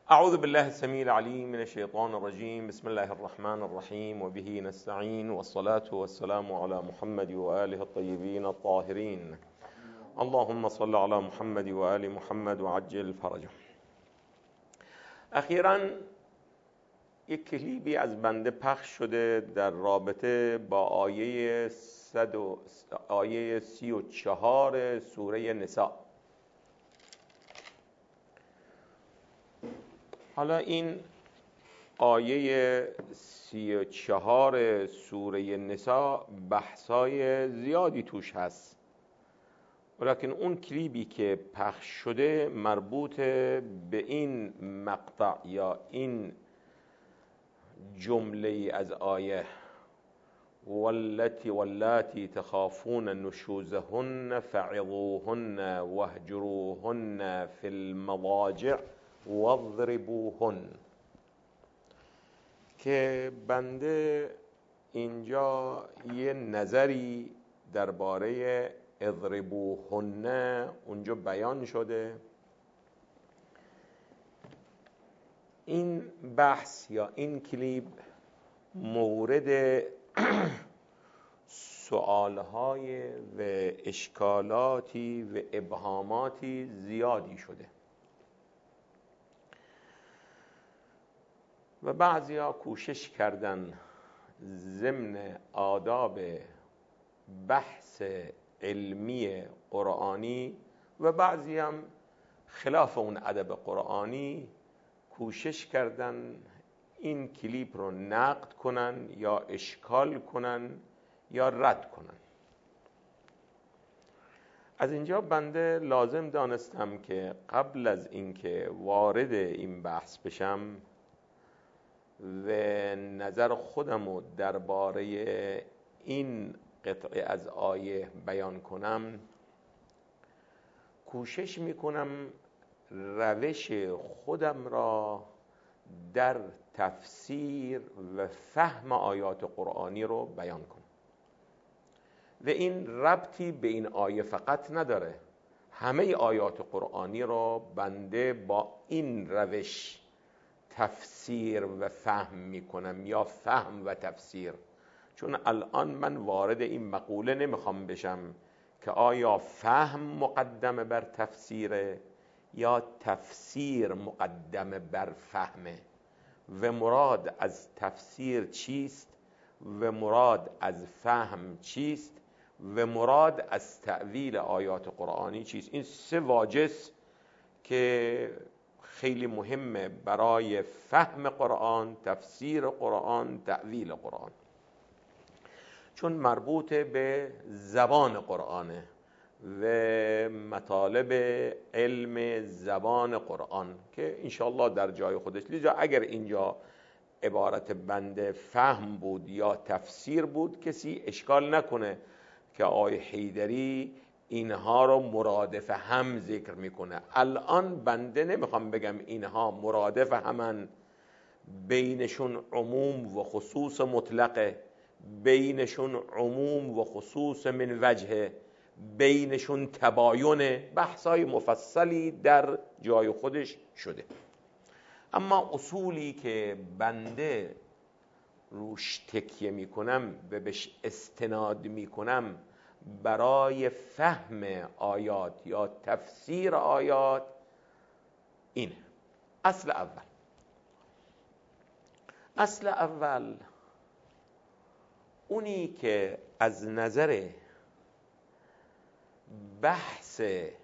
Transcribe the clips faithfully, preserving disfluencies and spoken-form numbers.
اعوذ بالله السميع العليم من الشيطان الرجيم. بسم الله الرحمن الرحيم وبه نستعين والصلاة والسلام على محمد وآله الطيبين الطاهرين. اللهم صل على محمد وآل محمد وعجل فرجهم. اخیراً یک کلیپی از بنده پخش شده در رابطه با آیه صد و آیه سی و چهار سوره نساء. حالا این آیه سی و چهار سوره نساء بحثای زیادی توش هست، ولیکن اون کلیپی که پخش شده مربوط به این مقطع یا این جمله از آیه واللاتی واللاتی تخافون نشوزهن فعظوهن واهجروهن فی المضاجع واضربوهن، که بنده اینجا یه نظری درباره اضربوهن اونجا بیان شده. این بحث یا این کلیپ مورد سوالهای و اشکالاتی و ابهاماتی زیادی شده و بعضیا کوشش کردن ضمن آداب بحث علمی قرآنی و بعضی هم خلاف اون ادب قرآنی کوشش کردن این کلیپ رو نقد کنن یا اشکال کنن یا رد کنن. از اینجا بنده لازم دانستم که قبل از اینکه وارد این بحث بشم و نظر خودم رو درباره این قطعه از آیه بیان کنم، کوشش میکنم روش خودم را در تفسیر و فهم آیات قرآنی رو بیان کنم و این ربطی به این آیه فقط نداره. همه آیات قرآنی رو بنده با این روش تفسیر و فهم میکنم یا فهم و تفسیر، چون الان من وارد این مقوله نمیخوام بشم که آیا فهم مقدمه بر تفسیره یا تفسیر مقدمه بر فهمه و مراد از تفسیر چیست و مراد از فهم چیست و مراد از تأویل آیات قرآنی چیست. این سه واجس که خیلی مهمه برای فهم قرآن، تفسیر قرآن، تأویل قرآن، چون مربوط به زبان قرآنه و مطالب علم زبان قرآن که انشاءالله در جای خودش. لذا اگر اینجا عبارت بنده فهم بود یا تفسیر بود کسی اشکال نکنه که آقای حیدری اینها رو مرادف هم ذکر میکنه. الان بنده نمیخوام بگم اینها مرادف همن، بینشون عموم و خصوص مطلقه، بینشون عموم و خصوص من وجهه، بینشون تباینه. بحثای مفصلی در جای خودش شده، اما اصولی که بنده روش تکیه میکنم و بهش استناد میکنم برای فهم آیات یا تفسیر آیات اینه. اصل اول اصل اول اونی که از نظر بحث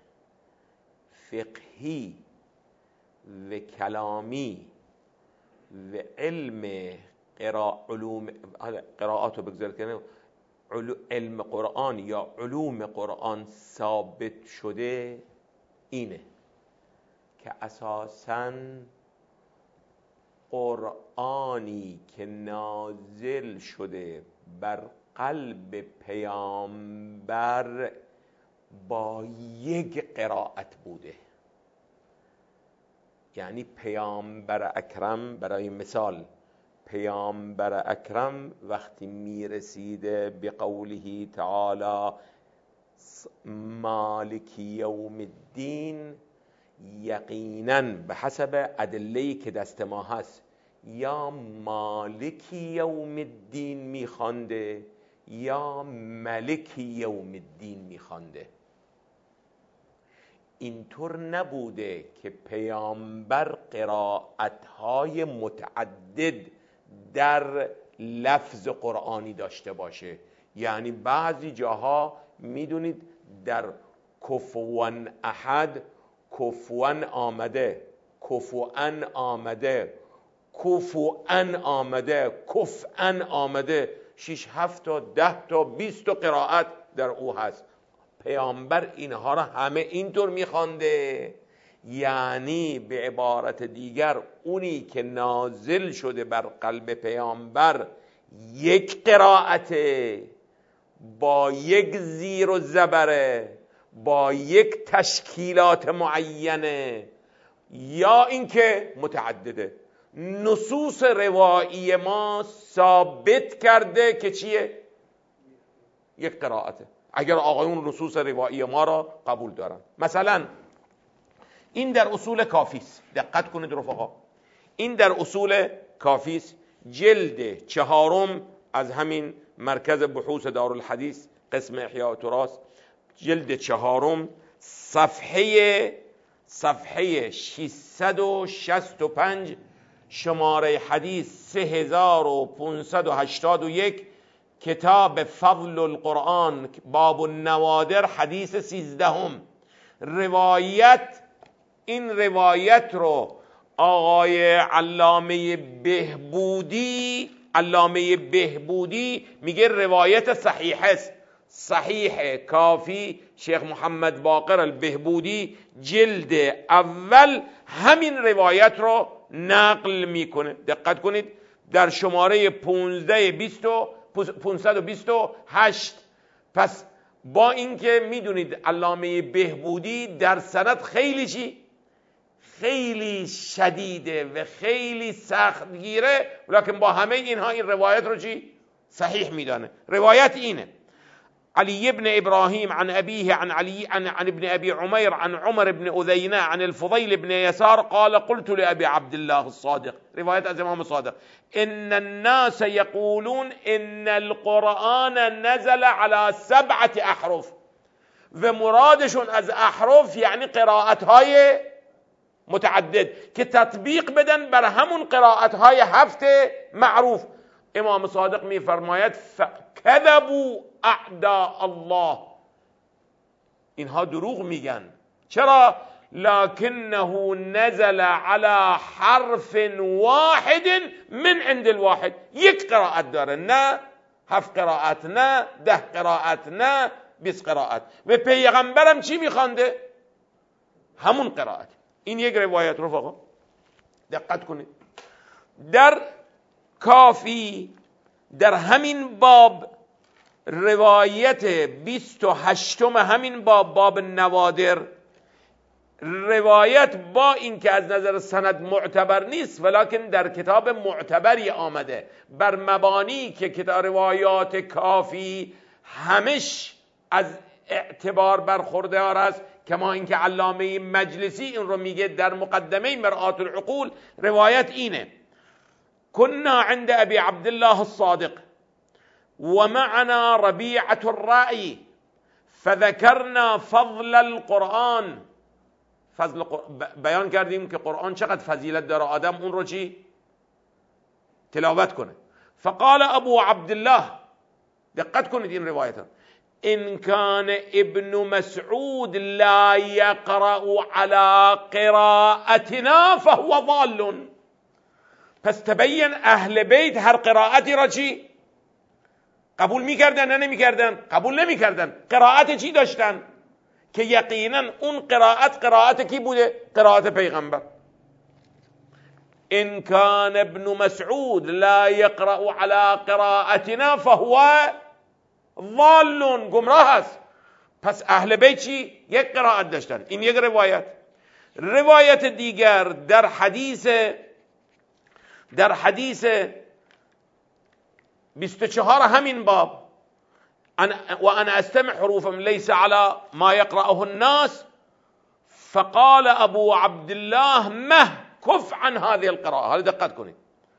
فقهی و کلامی و علم قرا علوم قرائات رو بگذارید کنه علم قرآن یا علوم قرآن ثابت شده اینه که اساساً قرآنی که نازل شده بر قلب پیامبر با یک قرائت بوده. یعنی پیامبر اکرم، برای مثال پیامبر اکرم وقتی میرسیده به قوله تعالی مالک یوم الدین، یقینا به حسب ادله‌ای که دست ما هست یا مالکی یوم الدین میخوانده یا ملکی یوم الدین میخوانده. اینطور نبوده که پیامبر قرائت‌های متعدد در لفظ قرآنی داشته باشه. یعنی بعضی جاها میدونید در کفوان احد کفوان آمده، کفوان آمده، کفوان آمده، کفان آمده، شش هفت تا ده تا بیست تا قرائت در او هست. پیامبر اینها را همه اینطور میخوانده. یعنی به عبارت دیگر اونی که نازل شده بر قلب پیامبر یک قرائته، با یک زیر و زبره، با یک تشکیلات معینه، یا اینکه متعدده. نصوص روایی ما ثابت کرده که چیه؟ یک قرائته. اگر آقایون نصوص روایی ما را قبول دارن، مثلا این در اصول کافیست، دقت کنید رفقا، این در اصول کافیست جلد چهارم از همین مرکز بحوث دارالحدیث قسم احیاء تراث، جلد چهارم صفحه صفحه ششصد و شصت و پنج، شماره حدیث سه هزار و پانصد و هشتاد و یک، کتاب فضل القرآن باب النوادر، حدیث سیزدهم. روایت این روایت رو آقای علامه بهبودی علامه بهبودی میگه روایت صحیح است. صحیح کافی شیخ محمد باقر البهبودی جلد اول همین روایت رو نقل میکنه. دقت کنید در شماره پانصد و بیست و هشت. پس با اینکه میدونید علامه بهبودی در سند خیلی چی؟ خیلی شدیده و خیلی سخت گیره، لکن با همه اینها این روایت رو چی؟ صحیح میدانه. روایت اینه: علی ابن ابراهیم عن ابیه عن علی عن, عن ابن ابي عمير عن عمر بن اذینه عن الفضیل بن یسار قال قلت لابي عبد الله الصادق، روایت از امام صادق: ان الناس يقولون ان القرآن نزل على سبعة احرف، و مرادشون از احرف یعنی قرائت های متعدد که تطبیق بدن بر همون قرائت های هفت معروف. امام صادق میفرماید فکذبوا اعداء الله، اینها دروغ میگن. چرا؟ لکنه نزل على حرف واحد من عند الواحد، یک قرائت داره، نه هفت قرائت، نه ده قرائت، نه بیست قرائت. و پیغمبرم چی میخوانده؟ همون قرائت. این یک روایت رفقا دقت کنید. در کافی در همین باب روایت بیست و هشتم همین باب، باب نوادر، روایت با این که از نظر سند معتبر نیست ولکن در کتاب معتبری آمده بر مبانی که کتاب روایات کافی همش از اعتبار برخوردار است، کما اینکه علامه مجلسی این رو میگه در مقدمه مرآت العقول. روایت اینه: كنا عند ابي عبد الله الصادق ومعنا ربيعة الرأي فذكرنا فضل القرآن. فضل بیان کردیم که قرآن چقدر فضیلت داره، آدم اون رو چی؟ تلاوت کنه. فقال ابو عبد الله، دقت کنید این روایت ها: ان كان ابن مسعود لا يقرأ على قراءتنا فهو ضال. پس تبین اهل بیت هر قرائتی را چی؟ قبول میکردن نه نمیکردن؟ قبول نمیکردن. قرائت چی داشتن؟ که یقینا اون قرائت قرائت کی بوده؟ قرائت پیغمبر. ان كان ابن مسعود لا يقرأ على قراءتنا فهو ضال، گمراه است. پس اهل بیت چی؟ یک قرائت داشتن. این یک روایت. روایت دیگر در حدیث در حدیث بیست و چهار همین باب: و انا استمع حروفا ليس على ما يقرأه الناس فقال ابو عبدالله مه کف عن هذه القراءه. حالا دقت کنید،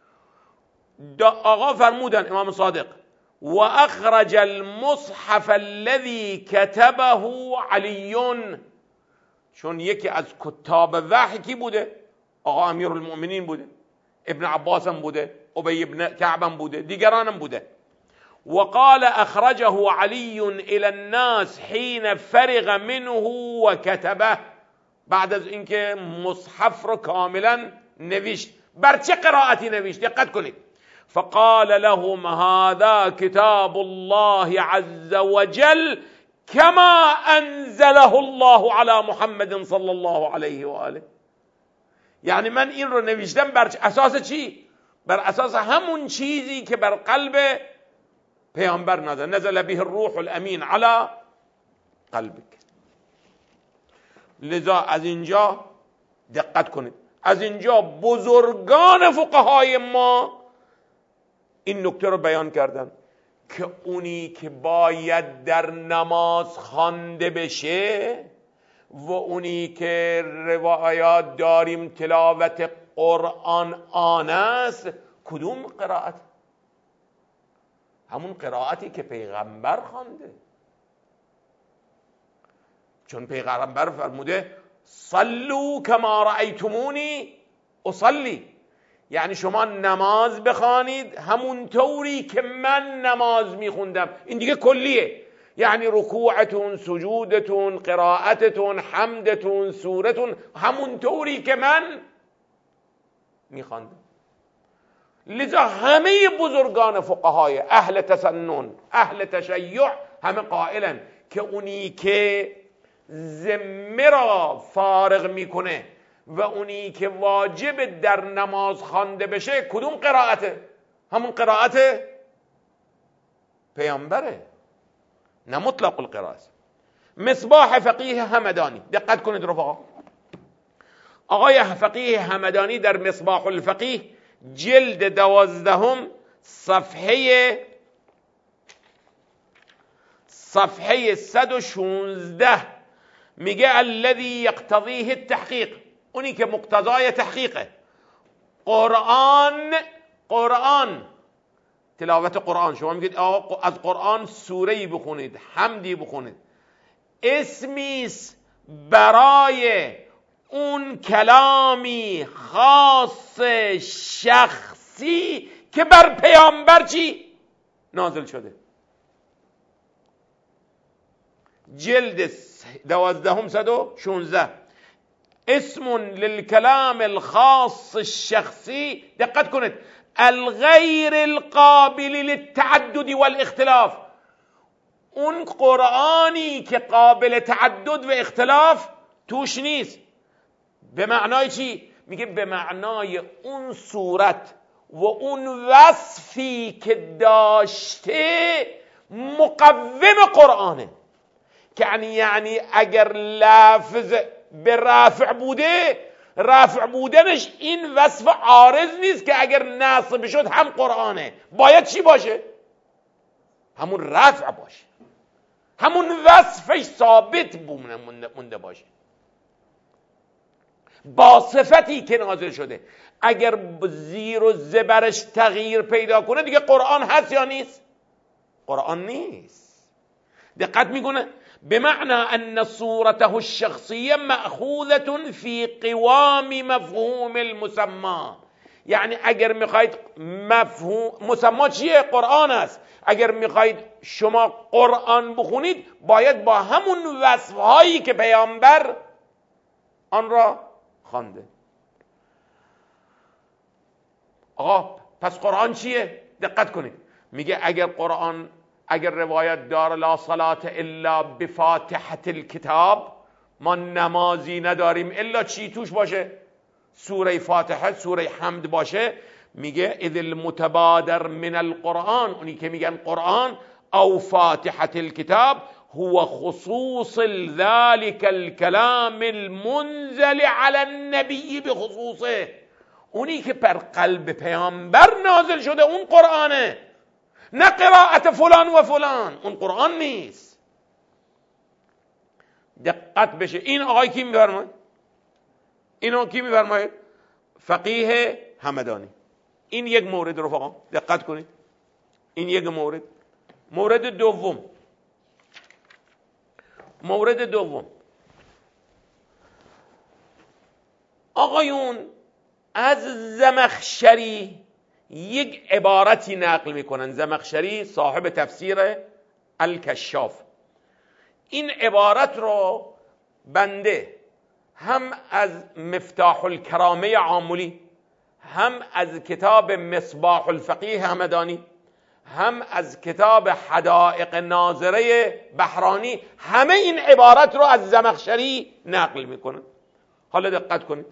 آقا فرمودن امام صادق و اخرج المصحف الذي كتبه علی، چون یکی از کتاب وحی کی بوده؟ آقا امیرالمؤمنین بوده، ابن عباس هم بوده، ابی ابن کعب هم بوده، دیگرانم بوده. وقال اخرجه علی الى الناس حين فرغ منه وكتبه، بعد از اینکه مصحف رو کاملا نوشت. بر چه قرائتی نوشت؟ دقت کنید. فقال لهم هذا كتاب الله عز وجل كما انزله الله على محمد صلی الله علیه و آله. یعنی من این رو نوشتم بر اساس چی؟ بر اساس همون چیزی که بر قلب پیامبر نازل، نزل به الروح الامین علی قلبک. لذا از اینجا دقت کنید، از اینجا بزرگان فقهای ما این نکته رو بیان کردن که اونی که باید در نماز خوانده بشه و اونی که روایات داریم تلاوت قرآن آن است، کدوم قرائت؟ همون قرائتی که پیغمبر خوانده، چون پیغمبر فرموده صلوا کما رأیتمونی اصلی، یعنی شما نماز بخوانید همون طوری که من نماز میخوندم. این دیگه کلیه، یعنی رکوعتون، سجودتون، قرائتتون، حمدتون، سورتون همون طوری که من میخواندم. لذا همه بزرگان فقهای اهل تسنن، اهل تشیع، همه قائلن که اونی که ذمه را فارغ میکنه و اونی که واجب در نماز خوانده بشه کدوم قرائته؟ همون قرائت پیامبره، نه مطلق القرائه. مصباح فقیه همدانی، دقت کنید رفقا. آقای فقیه همدانی در مصباح الفقیه جلد دوازدهم صفحه صفحه صد و شانزده میگه الذي یقتضیه التحقیق، اونی که مقتضای تحقیقه. قرآن قرآن تلاوت قرآن، شما میگید آقا از قرآن سوره‌ای بخونید، حمدی بخونید، اسمیست برای اون کلامی خاص شخصی که بر پیامبر چی نازل شده. جلد دوازدهم صد و شانزده اسم للکلام الخاص الشخصی، دقت کنید، الغیر القابل للتعدد والاختلاف. اون قرآنی که قابل تعدد و اختلاف توش نیست. به معنای چی؟ میگه به معنای اون صورت و اون وصفی که داشته مقوم قرآنه. یعنی یعنی اگر لفظ به رفع بوده، رفع بودنش این وصف عارض نیست که اگر نصب شد هم قرآنه. باید چی باشه؟ همون رفع باشه، همون وصفش ثابت مونده باشه با صفتی که نازل شده. اگر زیر و زبرش تغییر پیدا کنه دیگه قرآن هست یا نیست؟ قرآن نیست. دقت میکنه؟ بمعنى ان صورته الشخصية مأخوذة في قوام مفهوم المسمى. یعنی اگر میخواید مفهوم مسما چیه؟ قرآن است. اگر میخواید شما قرآن بخونید باید با همون وصفهایی که پیامبر آن را خوانده. آقا پس قرآن چیه؟ دقت کنید، میگه اگر قرآن اگر روایت دار لا صلاة الا بفاتحة الكتاب، ما نمازی نداریم الا چی توش باشه؟ سوره فاتحه، سوره حمد باشه. میگه اذ المتبادر من القرآن، اونی که میگن قرآن او فاتحة الكتاب هو خصوص ذلك الكلام المنزل على النبي بخصوصه. اونی که پر قلب پیامبر نازل شده اون قرآنه، نه قرائت فلان و فلان. اون قرآن نیست. دقت بشه. این آقای کی میفرماید؟ اینو کی میفرماید؟ فقیه همدانی. این یک مورد رفقا، دقت کنید، این یک مورد. مورد دوم، مورد دوم آقایون از زمخشری یک عبارتی نقل میکنن. زمخشری صاحب تفسیر الکشاف. این عبارت رو بنده هم از مفتاح الکرامه عاملی، هم از کتاب مصباح الفقیه همدانی، هم از کتاب حدائق ناظره بحرانی، همه این عبارت رو از زمخشری نقل میکنن. حالا دقت کنید،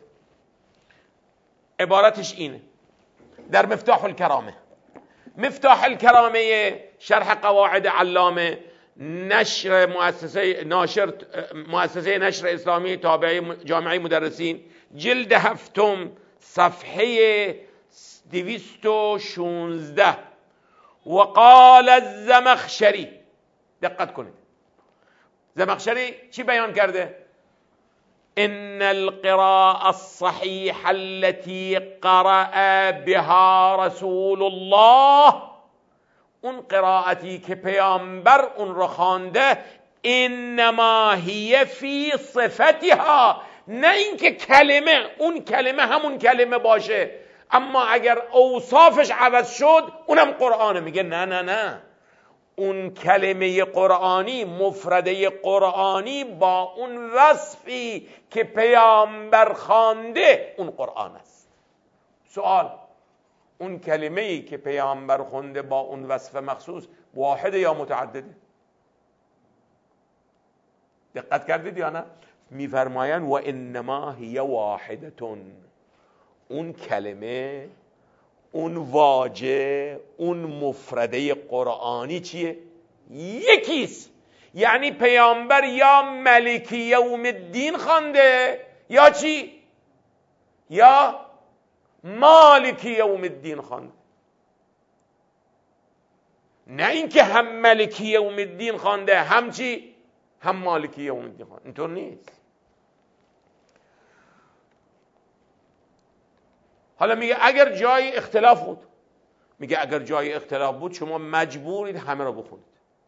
عبارتش اینه در مفتاح الکرامه. مفتاح الکرامه شرح قواعد علامه، نشر مؤسسه ناشر مؤسسه نشر اسلامی تابعه جامعه مدرسین، جلد هفتم، صفحه دویست و شانزده. وقال الزمخشری، دقت کنید، زمخشری چی بیان کرده؟ ان القراءة الصحيحة التي قرأ بها رسول الله، اون قرائتی که پیامبر اون رو خوانده، انما هی فی صفتها، نه اینکه کلمه اون کلمه همون کلمه باشه، اما اگر اوصافش عوض شد اونم قرآنه. میگه نه نه نه، اون کلمه قرآنی، مفرده قرآنی با اون وصفی که پیامبر خوانده اون قرآن است. سوال، اون کلمه‌ای که پیامبر خونده با اون وصف مخصوص واحده یا متعدده؟ دقت کردید یا نه؟ میفرمایند و انما هی واحدتون، اون کلمه، اون واژه، اون مفرده قرآنی چیه؟ یکیست. یعنی پیامبر یا ملک یوم الدین خوانده یا چی؟ یا مالک یوم الدین خوانده. نه اینکه هم ملک یوم الدین خوانده هم چی؟ هم مالک یوم الدین خوانده. اینطور نیست. حالا میگه اگر جای اختلاف بود، میگه اگر جای اختلاف بود شما مجبورید همه را بخونید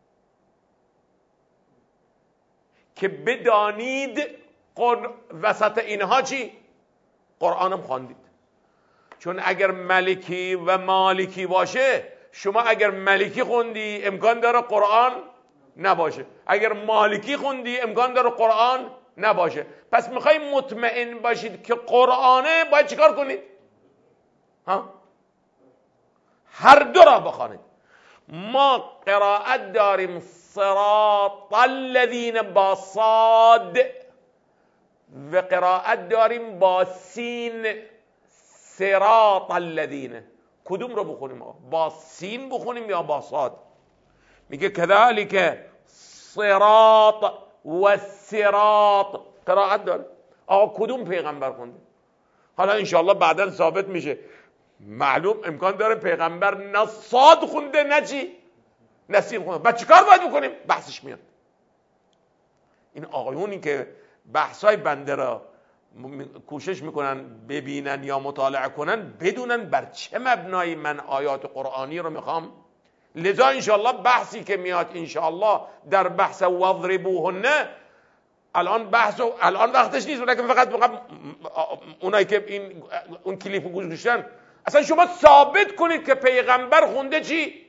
که بدانید قر... وسط اینها چی؟ قرآنم خواندید. چون اگر ملکی و مالکی باشه، شما اگر ملکی خوندی امکان داره قرآن نباشه، اگر مالکی خوندی امکان داره قرآن نباشه. پس میخوای مطمئن باشید که قرآنه، باید چیکار کنید؟ ها؟ هر دو را بخوانید. ما قرائت داریم صراط الذین با صاد، و قرائت داریم با سین صراط الذین. کدوم رو بخونیم؟ با سین بخونیم یا با صاد؟ میگه کذالک صراط و صراط قرائت داره. آقا کدوم پیغمبر خونده؟ حالا انشاءالله بعدا ثابت میشه. معلوم امکان داره پیغمبر نه صاد خونده نه چی؟ نه سین خونده. بعد چیکار باید بکنیم؟ بحثش میاد. این آقایونی که بحثای بنده را کوشش میکنن ببینن یا مطالعه کنن، بدونن بر چه مبنایی من آیات قرآنی رو میخوام. لذا انشاءالله بحثی که میاد انشاءالله در بحث وضربوهن، الان بحث و الان وقتش نیست، ولی فقط فقط اونایی که این اون کلیپو گوش گوشتن، اصلا شما ثابت کنید که پیغمبر خونده چی؟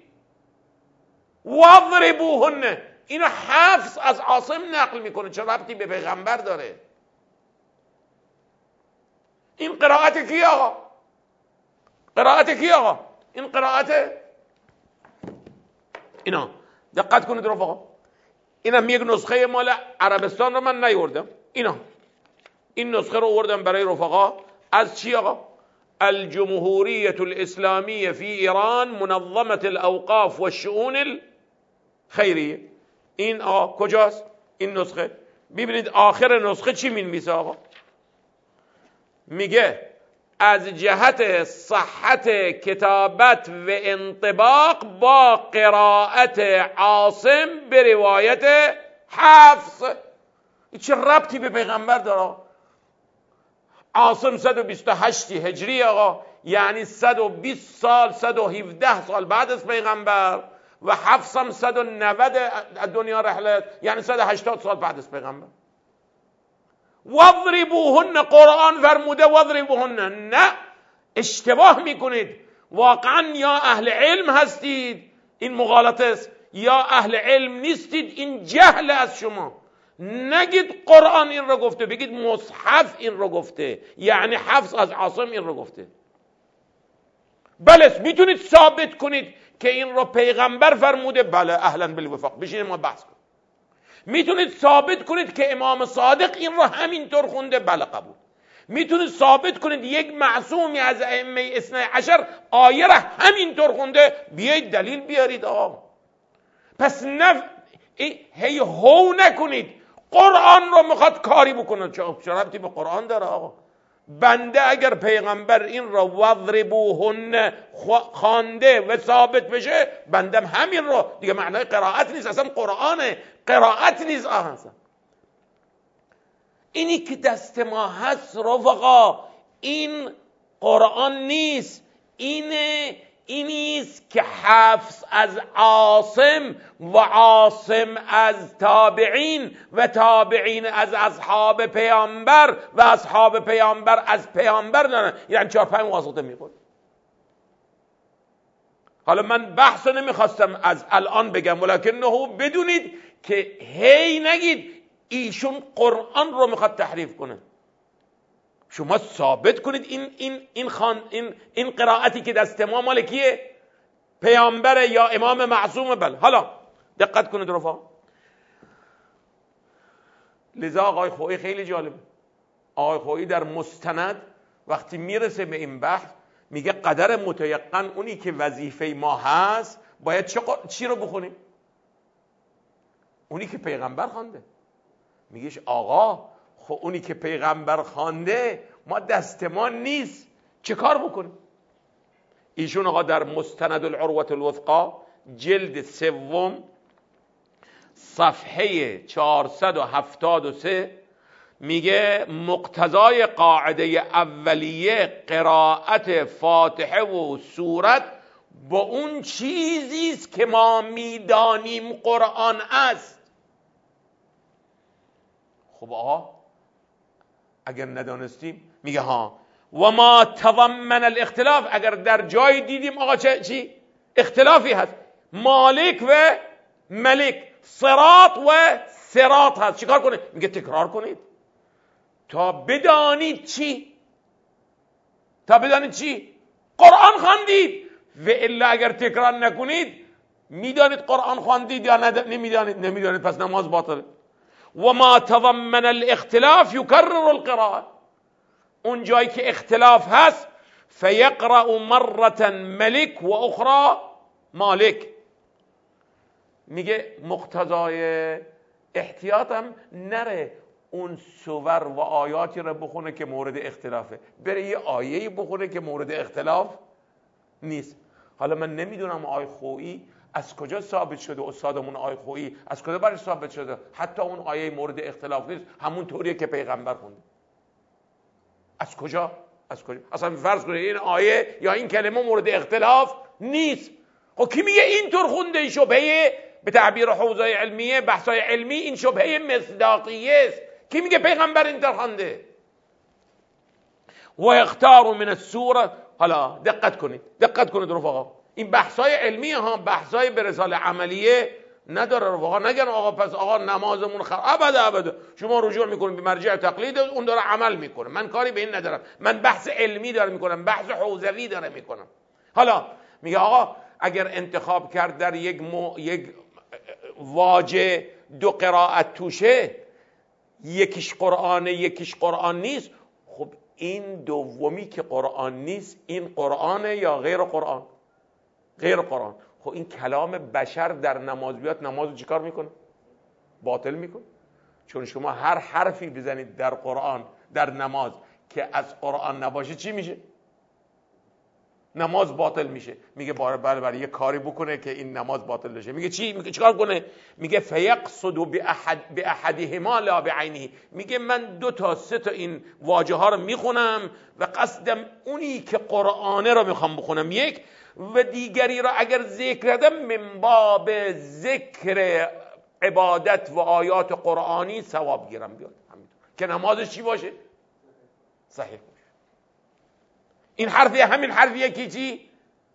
وضربوهن. اینو حفص از عاصم نقل میکنه، چه ربطی به پیغمبر داره؟ این قرائت کی آقا؟ قرائت کی آقا؟ این قرائت اینا. دقت کنید رفقا، اینم یک نسخه مال عربستان رو من نیوردم، اینا این نسخه رو آوردم برای رفقا. از چی آقا؟ الجمهوریة الاسلامیه فی ایران، منظمة الاوقاف و الشؤون الخیریه. این آقا کجاست؟ این نسخه. ببینید آخر نسخه چی می‌نویسه آقا؟ میگه از جهت صحت کتابت و انطباق با قرائت عاصم به روایت حفص. چه ربطی به پیغمبر داره؟ عاصم صد و بیست و هشت هجری آقا، یعنی صد و بیست سال، صد و هفده سال بعد از پیغمبر، و حفص هم صد و نود دنیا رحلت، یعنی صد و هشتاد سال بعد از پیغمبر. واضربوهن، قرآن فرموده واضربوهن. نه، اشتباه میکنید. واقعا یا اهل علم هستید این مغالطه است، یا اهل علم نیستید این جهل از شما. نگید قرآن این رو گفته، بگید مصحف این رو گفته، یعنی حفص از عاصم این رو گفته. بله میتونید ثابت کنید که این رو پیغمبر فرموده، بله اهلا بالوفاق، بشین ما بحث کنیم. میتونید ثابت کنید که امام صادق این رو همینطور خونده، بله قبول. میتونید ثابت کنید یک معصومی از ائمه اثنی عشر آیه را همینطور خونده، بیایید دلیل بیارید آقا. پس نف... هی هو نکنید قرآن رو میخواد کاری بکنه. چه ربطی به قرآن داره آقا؟ بنده اگر پیغمبر این را واضربوهن خوانده و ثابت بشه، بندم همین رو دیگه، معنای قرائت نیست، اصلا قرآنه، قرائت نیست آقا. اصلا اینی که دست ما هست رفقا، این قرآن نیست، اینه اینیست که حفص از عاصم و عاصم از تابعین و تابعین از اصحاب پیامبر و اصحاب پیامبر از پیامبر دارن، یعنی چهار پنج واسطه میخواد. حالا من بحث نمیخواستم از الان بگم، ولکنه بدونید که هی نگید ایشون قرآن رو میخواد تحریف کنه. شما ثابت کنید این این این خان این این قرائتی که دست ما مال کیه؟ پیامبر یا امام معصوم؟ بله. حالا دقت کنید رفقا، لذا آقای خویی خیلی جالبه. آقای خویی در مستند وقتی میرسه به این بحث میگه قدر متیقن اونی که وظیفه ما هست باید چه چی رو بخونیم؟ اونی که پیغمبر خوانده. میگهش آقا خب اونی که پیغمبر خوانده ما دست ما نیست، چه کار بکنیم؟ ایشون آقا در مستند العروة الوثقی جلد سوم صفحه چهارصد و هفتاد و سه میگه مقتضای قاعده اولیه قرائت فاتحه و سورت با اون چیزی است که ما میدانیم قرآن است. خب آقا اگر ندانستیم، میگه ها و ما تضمن الاختلاف، اگر در جای دیدیم آقا چه چی اختلافی هست، مالک و ملک، صراط و صراط هست، چیکار کنید؟ میگه تکرار کنید تا بدانید چی؟ تا بدانید چی؟ قرآن خواندید. و الا اگر تکرار نکنید میدانید قرآن خواندید یا نمیدانید؟ نمیدانید، پس نماز باطله. و ما تضمن الاختلاف یکرر القراءه، اون جایی که اختلاف هست فیقرأ مرة ملک و اخرى مالک. میگه مقتضای احتیاطم نره اون سور و آیاتی رو بخونه که مورد اختلافه، بره یه آیه‌ای بخونه که مورد اختلاف نیست. حالا من نمیدونم آقای خویی از کجا ثابت شده، استادمون آقای خویی از کجا برش ثابت شده حتی اون آیه مورد اختلاف نیست، همون طوریه که پیغمبر خونده. از کجا؟ از کجا؟ اصلا فرض کنید این آیه یا این کلمه مورد اختلاف نیست، خب کی میگه اینطور خونده؟ این شبهه به تعبیر حوزه علمیه، بحثای علمی، این شبهه مصداقیه است. کی میگه پیغمبر اینطور خونده؟ و اختاروا من السوره. حالا دقت کنید، دقت کنید رفقا، این بحثای علمی ها، بحثای به رساله عملیه نداره رفقا. نگن آقا پس آقا نمازمون خراب، ابدا ابدا. شما رجوع میکنید به مرجع تقلید، اون داره عمل میکنه، من کاری به این ندارم، من بحث علمی دارم میکنم، بحث حوزوی دارم میکنم. حالا میگه آقا اگر انتخاب کرد در یک مو... یک واژه دو قرائت توشه، یکیش قرآنه یکیش قرآن نیست، خب این دومی که قرآن نیست این قرآنه یا غیر قرآن؟ غیر قرآن. خب این کلام بشر در نماز بیاد، نماز چیکار میکنه؟ باطل میکنه. چون شما هر حرفی بزنید در قرآن در نماز که از قرآن نباشه چی میشه؟ نماز باطل میشه. میگه باره بله بله یه کاری بکنه که این نماز باطل بشه. میگه چی؟ میگه چیکار کنه؟ میگه فیقصد به احد به احدهما لا بعینه. میگه من دو تا سه تا این واژه ها رو میخونم و قصدم اونی که قرآنه رو میخوام بخونم یک، و دیگری را اگر ذکر کردم من باب ذکر عبادت و آیات قرآنی ثواب گیرم بیاد. که نمازش چی باشه؟ صحیح باشه. این حرفیه، همین حرفیه که چی؟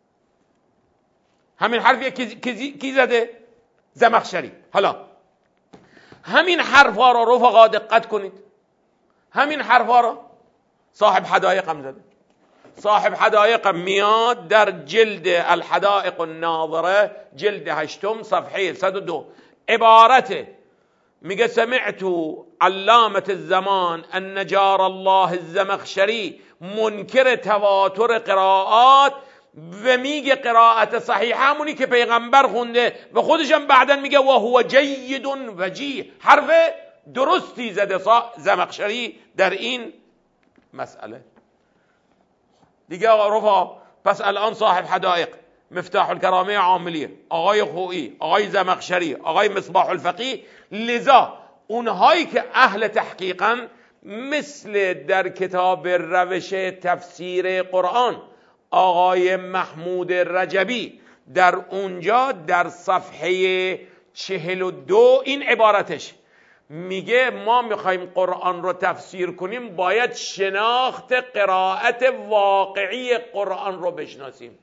همین حرفیه که کی زده؟ زمخشری. حالا همین حرفا را رفقا دقت کنید، همین حرفا را صاحب حدایق هم زده. صاحب حدایق میاد در جلد الحدائق الناظره جلد هشتم صفحه صد و دو عبارته، میگه سمعت علامة الزمان النجار الله الزمخشری منکر تواتر قرائات و میگه قرائت صحیح همونی که پیغمبر خونده و خودشم بعدن میگه و هو جید وجیه. حرف درستی زده زمخشری در این مسئله دیگه. آقا رفا، پس الان صاحب حدائق، مفتاح الکرامه عاملیه، آقای خویی، آقای زمخشری، آقای مصباح الفقیه، لذا اونهایی که اهل تحقیقن مثل در کتاب روش تفسیر قرآن آقای محمود رجبی در اونجا در صفحه چهل و دو این عبارتش میگه ما میخوایم قرآن رو تفسیر کنیم باید شناخت قرائت واقعی قرآن رو بشناسیم.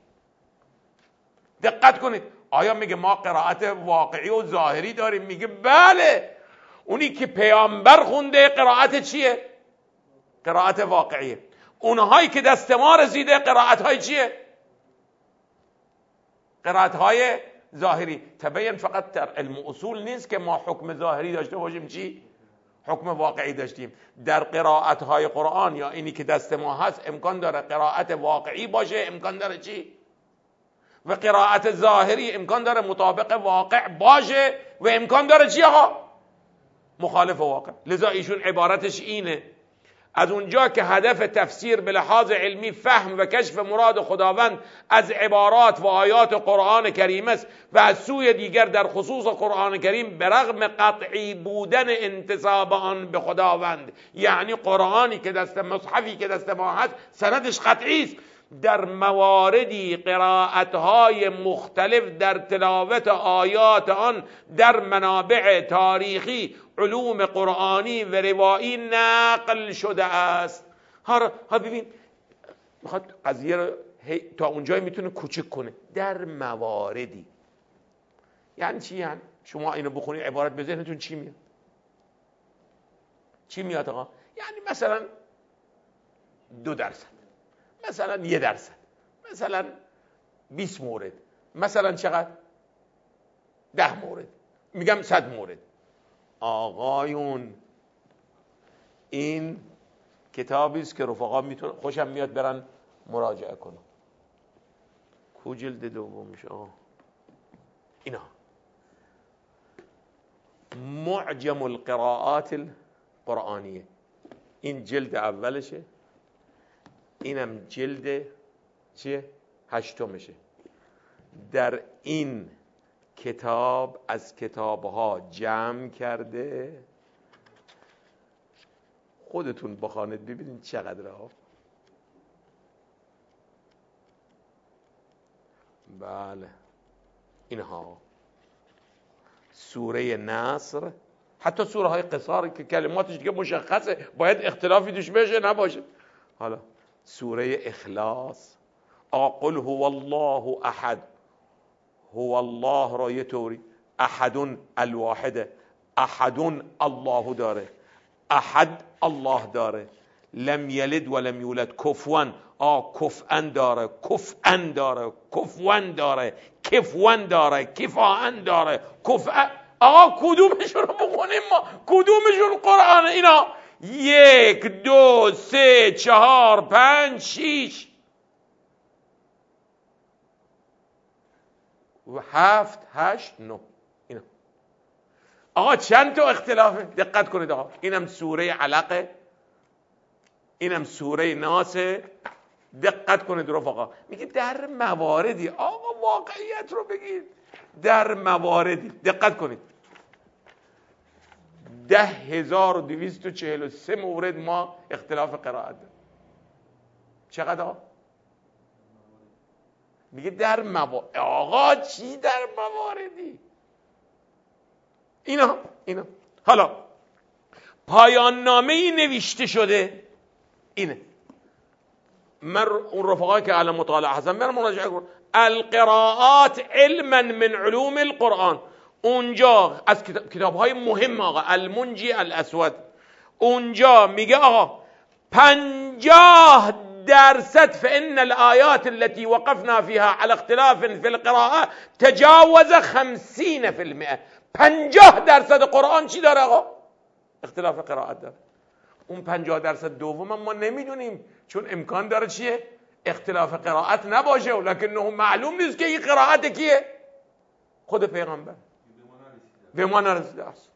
دقت کنید، آیا میگه ما قرائت واقعی و ظاهری داریم؟ میگه بله، اونی که پیامبر خونده قرائت چیه؟ قرائت واقعیه. اونهایی که دست ما رسیده قرائت های چیه؟ قرائت های ظاهری. تبین فقط در علم اصول نیست که ما حکم ظاهری داشته باشیم، چی؟ حکم واقعی داشتیم. در قرائت های قرآن یا اینی که دست ما هست امکان داره قرائت واقعی باشه، امکان داره چی؟ و قرائت ظاهری امکان داره مطابق واقع باشه و امکان داره چی آقا؟ مخالف واقع. لذا ایشون عبارتش اینه، از اونجا که هدف تفسیر به لحاظ علمی فهم و کشف مراد خداوند از عبارات و آیات قرآن کریم است و از سوی دیگر در خصوص قرآن کریم به رغم قطعی بودن انتساب آن به خداوند، یعنی قرآنی که دست مصحفی که دست ما هست سندش قطعی است، در مواردی قرائت‌های مختلف در تلاوت آیات آن در منابع تاریخی علوم قرآنی و روایی نقل شده است. ها ببین میخواد قضیه رو تا اونجایی میتونه کوچک کنه. در مواردی یعنی چی؟ یعنی شما اینو بخونی عبارت به ذهنتون چی میاد؟ چی میاد آقا؟ یعنی مثلا دو درصد، مثلا یه درصد، مثلا بیست مورد، مثلا چقدر؟ ده مورد، میگم صد مورد. آقایون این کتابی است که رفقا میتونن خوشم میاد برن مراجعه کنن. کو جلد دومش آقا؟ اینا معجم القراءات القرآنیه، این جلد اولشه، اینم جلد چیه؟ هشتمشه. در این کتاب از کتابها جمع کرده، خودتون بخوانید ببینید چقدر ها. بله اینها سوره نصر، حتی سوره های قصار که کلماتش دیگه مشخصه باید اختلافی توش بشه نباشه. حالا سوره اخلاص، قل هو الله احد، هو الله را یه طوری، احدون الواحده، احدون الله داره، احد الله داره، لم یلد ولم یولد، کفوان آ کفان داره، کفان داره، کفوان داره، کفوان داره، کفاان داره، کفان. آقا کدومشون رو بخونیم ما؟ کدومشون قرآن؟ اینا یک دو سه چهار پنج شیش و هفت هشت نه. اینا آقا چند تا اختلافه؟ دقت کنید آقا. اینم سوره علقه، اینم سوره ناسه، دقت کنید رفقا، میگه در مواردی، آقا واقعیت رو بگید، در مواردی دقت کنید، ده هزار و دویست و چهل و سه مورد ما اختلاف قرائت داریم. چقدر آقا؟ میگه در موارد. آقا چی در مواردی؟ اینا اینا حالا پایان نامه ای نوشته شده اینه، من اون رفقایی که الان مطالعه هستن من مراجعه کن، القراءات علما من علوم القرآن، اونجا از کتاب های مهم آقا، المنجی الاسود، اونجا میگه آقا پنجاه درصد فإن الآيات التي وقفنا فيها على اختلاف في القراءة تجاوز خمسين في المئة. پنجاه درصد قرآن چی داره آقا؟ اختلاف قرائت داره. اون پنجاه درصد دوم ما نمیدونیم، چون امکان داره چیه؟ اختلاف قرائت نباشه، لکنه معلوم نیست که این قرائت کیه؟ خود پیغمبر به ما نرسیده است.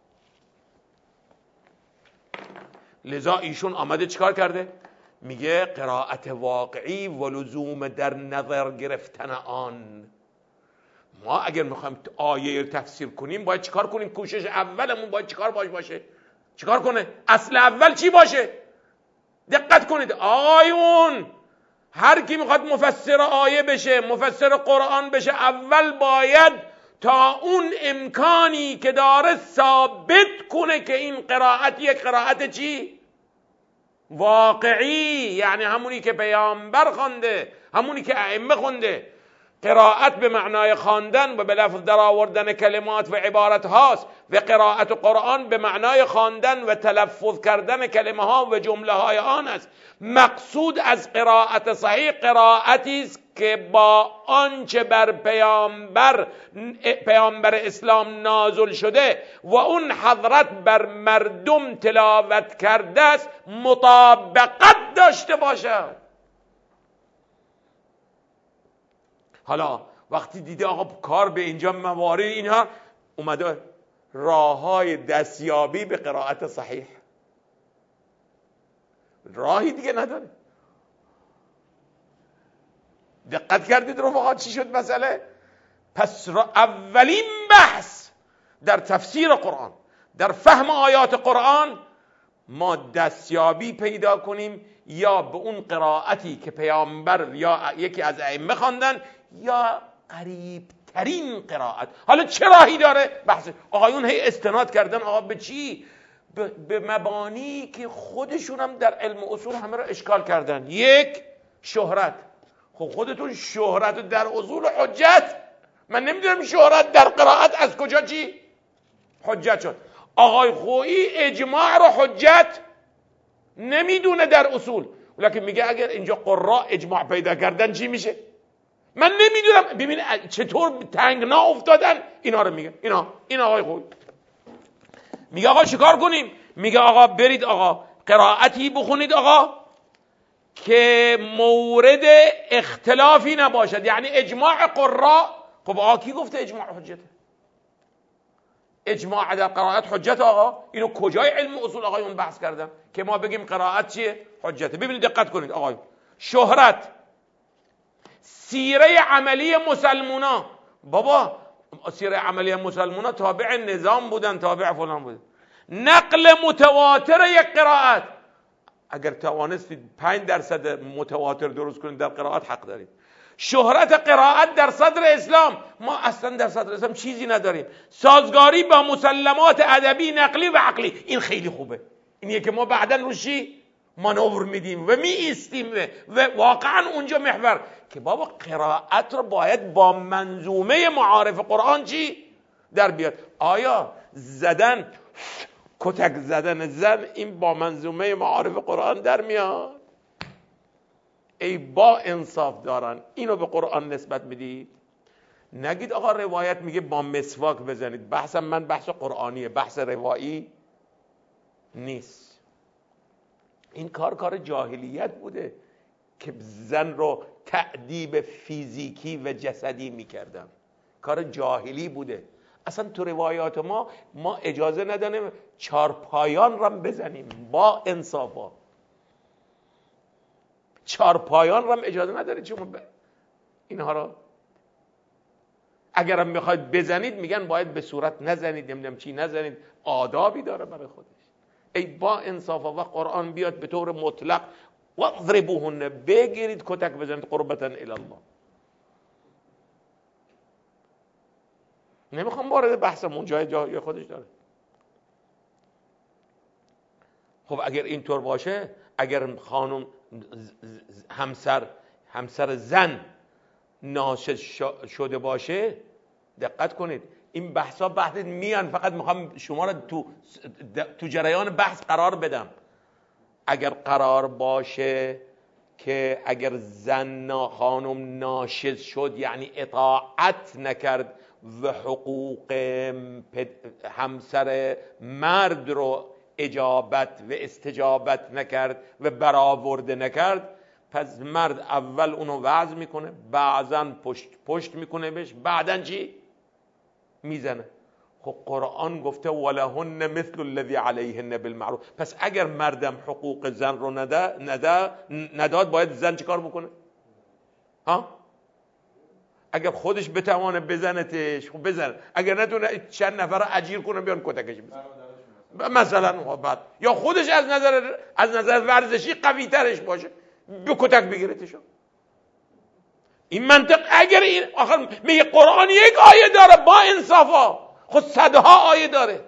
لذا ایشون آمده چیکار کرده؟ میگه قرائت واقعی و لزوم در نظر گرفتن آن. ما اگر میخوایم آیه رو تفسیر کنیم باید چیکار کنیم؟ کوشش اولمون باید چیکار باش باشه؟ چیکار کنه؟ اصل اول چی باشه؟ دقت کنید آقایون، هر کی میخواد مفسر آیه بشه، مفسر قرآن بشه، اول باید تا اون امکانی که داره ثابت کنه که این قرائت یک قرائت چی؟ واقعی، یعنی همونی که پیامبر خوانده، همونی که ائمه خونده. قرائت به معنای خواندن و به لفظ در آوردن کلمات و عبارت هاست و قرائت قرآن به معنای خواندن و تلفظ کردن کلمه ها و جمله های آن است. مقصود از قرائت صحیح قرائتی است که با آنچه بر پیامبر پیامبر اسلام نازل شده و اون حضرت بر مردم تلاوت کرده است مطابقت داشته باشد. حالا وقتی دیده آقا کار به اینجا موارد اینها اومده، راههای دستیابی به قرائت صحیح راهی دیگه نداره. دقت کردید رفقا چی شد مسئله؟ پس اولین بحث در تفسیر قرآن، در فهم آیات قرآن، ما دستیابی پیدا کنیم یا به اون قرائتی که پیامبر یا یکی از ائمه خواندن یا قریب ترین قرائت. حالا چه راهی داره؟ بحث آقایون هی استناد کردن آقا به چی؟ به مبانی که خودشون هم در علم اصول همه را اشکال کردن. یک، شهرت. خب خودتون شهرت در اصول حجت، من نمیدونم شهرت در قرائت از کجا چی؟ حجت شد. آقای خویی اجماع رو حجت نمیدونه در اصول، ولی میگه اگر اینجا قراء اجماع پیدا کردن چی میشه؟ من نمیدونم. ببین چطور تنگنا افتادن اینا رو میگه. اینا این آقای خویی میگه آقا چیکار کنیم؟ میگه آقا برید آقا قرائتی بخونید آقا که مورد اختلافی نباشد، یعنی اجماع قراء. خب آقا کی گفته اجماع حجته؟ اجماع در قرائت حجت آقا؟ اینو کجای علم اصول آقایون بحث کردن که ما بگیم قرائت چیه؟ حجته. ببینید دقت کنید آقایون، شهرت، سیره عملی مسلمونا. بابا سیره عملی مسلمونا تابع نظام بودن، تابع فلان بودن. نقل متواتر یک قرائت، اگر توانستید پنج درصد متواتر درست کنید در قرائت حق دارید. شهرت قرائت در صدر اسلام، ما اصلا در صدر اسلام چیزی نداریم. سازگاری با مسلمات ادبی نقلی و عقلی، این خیلی خوبه. اینیه که ما بعداً روشی مانور میدیم و می ایستیم و واقعا اونجا محور که بابا قرائت رو باید با منظومه معارف قرآن چی در بیاد. آیا زدن کتک زدن زن این با منظومه معارف قرآن در میاد؟ ای با انصاف دارن اینو به قرآن نسبت میدی؟ نگید آقا روایت میگه با مسواک بزنید. بحثم من بحث قرآنیه، بحث روایی نیست. این کار کار جاهلیت بوده که زن رو تأدیب فیزیکی و جسدی میکردن، کار جاهلی بوده. اصلا تو روایات ما ما اجازه ندانیم چارپایان را بزنیم با انصافا. چارپایان رو هم اجازه ندارید شما ب... اینها رو اگرم میخواید بزنید میگن باید به صورت نزنید، نمیدونم چی نزنید، آدابی داره برای خودش. ای با انصافا و قرآن بیاد به طور مطلق واضربوهن، بگیرید کتک بزنید قربتا الی الله. نمیخوام وارد بحثمون، جای جای خودش داره. خب اگر اینطور باشه، اگر خانم همسر همسر زن ناشز شده باشه، دقت کنید این بحثا بعد میان، فقط میخوام شما رو تو تو جریان بحث قرار بدم. اگر قرار باشه که اگر زن خانم ناشز شد یعنی اطاعت نکرد و حقوق همسر مرد رو اجابت و استجابت نکرد و برآورده نکرد، پس مرد اول اونو وعظ میکنه، بعضا پشت پشت میکنه بهش، بعدن چی؟ میزنه. خب قرآن گفته ولهن مثل الذی علیهن بالمعروف. پس اگر مردم حقوق زن رو نده نده نداد، باید زن چیکار بکنه؟ ها؟ اگر خودش بتوانه بزنتش خب بزنه، اگر نتونه چند نفر رو اجیر کنه بیان کتکش بزنه مثلا. بعد یا خودش از نظر از نظر ورزشی قوی ترش باشه به کتک بگیرتشو. این منطق اگر این آخر میگه قرآن یک آیه داره با انصافا، خود صدها آیه داره.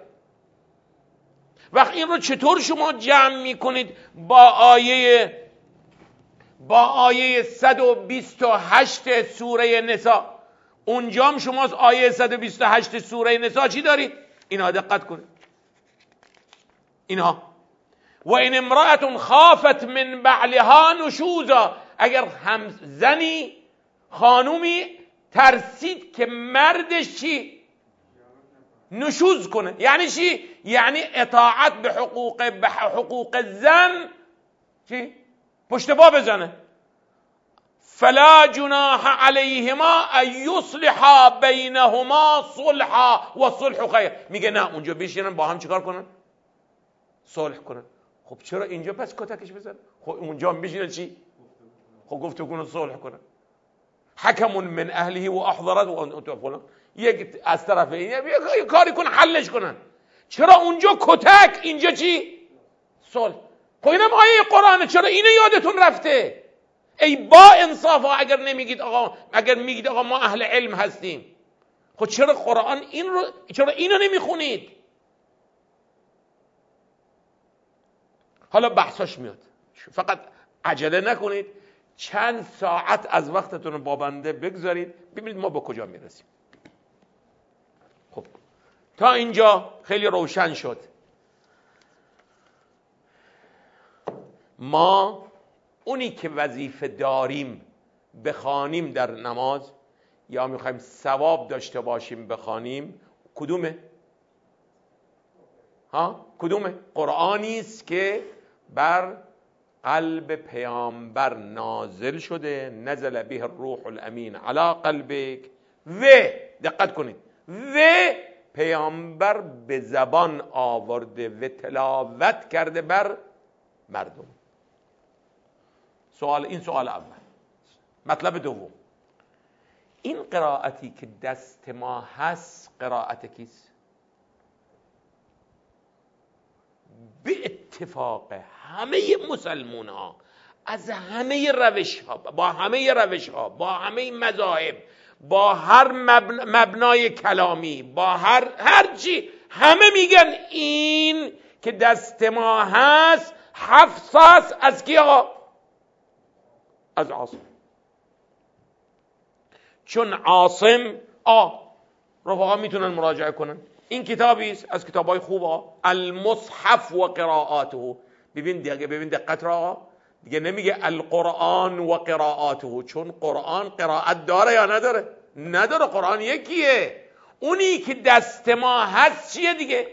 وقت این رو چطور شما جمع میکنید با آیه با آیه صد و بیست و هشت سوره نساء؟ اونجا هم شما از آیه صد و بیست و هشت سوره نساء چی دارید؟ اینها دقت کنید، اینها و این امرأة خافت من بعلها نشوزا، اگر هم زنی خانومی ترسید که مردش چی؟ نشوز کنه. یعنی چی؟ یعنی اطاعت به حقوق به حقوق زن چی؟ پشت پا بزنه. فلا جناح علیهما ان یصلحا بینهما صلحا و صلح خیر. میگه نه، اونجا بشینن با هم چیکار کنن؟ صلح کنن. خب چرا اینجا پس کتکش بزن؟ خب اونجا هم بشینن چی؟ خب گفتگو رو صلح کنن. حکم من اهله و احضرت و فلان، یک از طرف این یه کاری کن حلش کنن. چرا اونجا کتک اینجا چی؟ صلح. خب اینم آیه قرآنه، چرا اینو یادتون رفته؟ ای با انصافا اگر نمیگید آقا، اگر میگید آقا ما اهل علم هستیم، خب چرا قرآن این رو، چرا اینو نمیخونید؟ حالا بحثاش میاد، فقط عجله نکنید، چند ساعت از وقتتون رو با بنده بگذارید ببینید ما با کجا میرسیم. خب تا اینجا خیلی روشن شد. ما اونی که وظیفه داریم بخوانیم در نماز یا میخوایم ثواب داشته باشیم بخوانیم، کدومه؟ ها؟ کدومه؟ قرآنی است که بر قلب پیامبر نازل شده، نزل به الروح الامین علی قلبک، و دقت کنید و پیامبر به زبان آورده و تلاوت کرده بر مردم. سوال این سوال اول. مطلب دوم، این قرائتی که دست ما هست قرائت کیست؟ به اتفاق همه مسلمان ها از همه روش ها، با همه روش ها، با همه مذاهب، با هر مبنای کلامی، با هر هر چی، همه میگن این که دست ما هست حفظ است از کی آقا؟ از عاصم. چون عاصم آ رفقا میتونن مراجعه کنن، این کتابی است از کتابای خوبه، المصحف و قراءاته. ببین دیگه، ببین دقت را، دیگه نمیگه القرآن و قراءاته، چون قرآن قرائت داره یا نداره؟ نداره. قرآن یکیه. اونی که دست ما هست چیه دیگه؟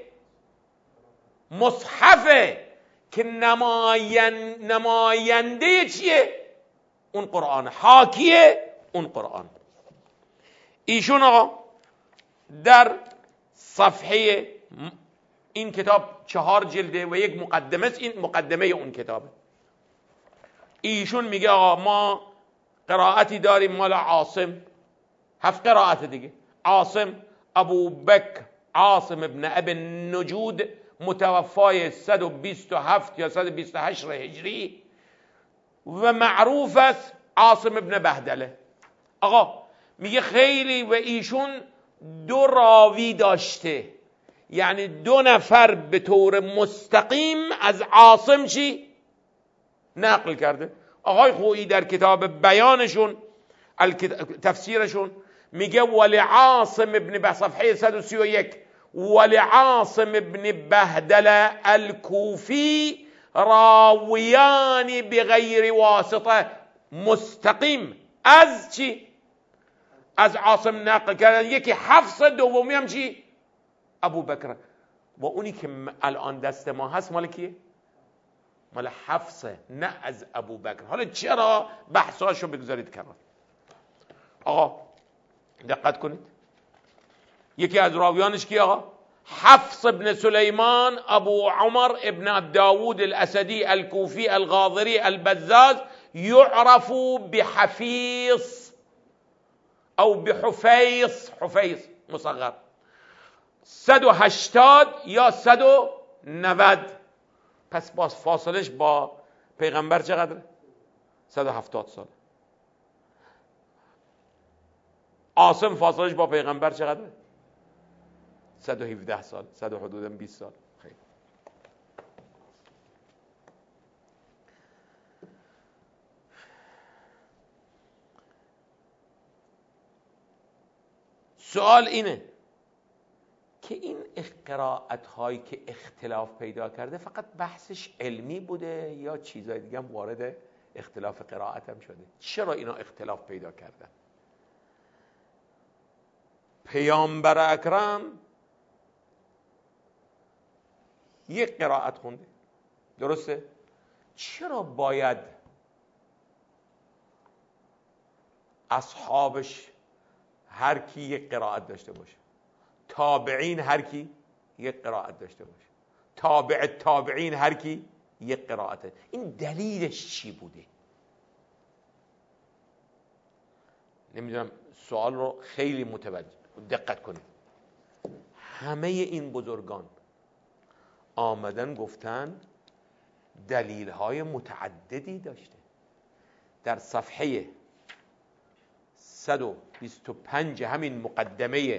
مصحفه که نماین... نماینده چیه؟ اون قرآن. حاکیه اون قرآن. ایشون آقا در صفحه این کتاب چهار جلده و یک مقدمه است، این مقدمه اون کتابه. ایشون میگه آقا ما قرائتی داریم مال عاصم، هفت قرائت دیگه، عاصم ابو بکر عاصم ابن ابی نجود متوفای صد و بیست و هفت یا صد و بیست و هشت هجری و معروف است عاصم ابن بهدله. آقا میگه خیلی و ایشون دو راوی داشته، یعنی دو نفر به طور مستقیم از عاصم چی؟ نقل کرده. آقای خویی در کتاب بیانشون تفسیرشون میگه ولعاصم ابن به صفحه صد و سی و یک ولعاصم ابن بهدله الکوفی راویان بغیر واسطه، مستقیم از چی؟ از عاصم نقل کردن. یکی حفص، دومی هم چی؟ ابو بکر. و اونی که الان دست ما هست مال کیه؟ مال حفصه، نه از ابو بکر. حالا چرا بحثاشو بگذارید کنار. آقا دقت کنید، یکی از راویانش کی آقا؟ حفص ابن سلیمان ابو عمر ابن داود الاسدی الكوفی الغاضری البزاز، يعرف بحفيص او بحفيص، حفيص مصغر، صد و هشتاد یا صد و نود. پس باز فاصلش با پیغمبر چقدره؟ صد و هفتاد سال. عاصم فاصلش با پیغمبر چقدره؟ صد و هفده سال، صد و حدوداً بیست سال. خیلی سوال اینه که این قرائت هایی که اختلاف پیدا کرده فقط بحثش علمی بوده یا چیزای دیگه هم وارد اختلاف قرائت هم شده؟ چرا اینا اختلاف پیدا کردن؟ پیامبر اکرم یک قرائت خونده، درسته؟ چرا باید اصحابش هر کی یک قرائت داشته باشه، تابعین هر کی یک قرائت داشته باشه، تابع تابعین هر کی یک قرائته؟ این دلیلش چی بوده؟ نمیدونم، سوال رو خیلی متوجه دقت کنید. همه این بزرگان آمدن گفتن دلیل‌های متعددی داشته. در صفحه صد و بیست و پنج همین مقدمه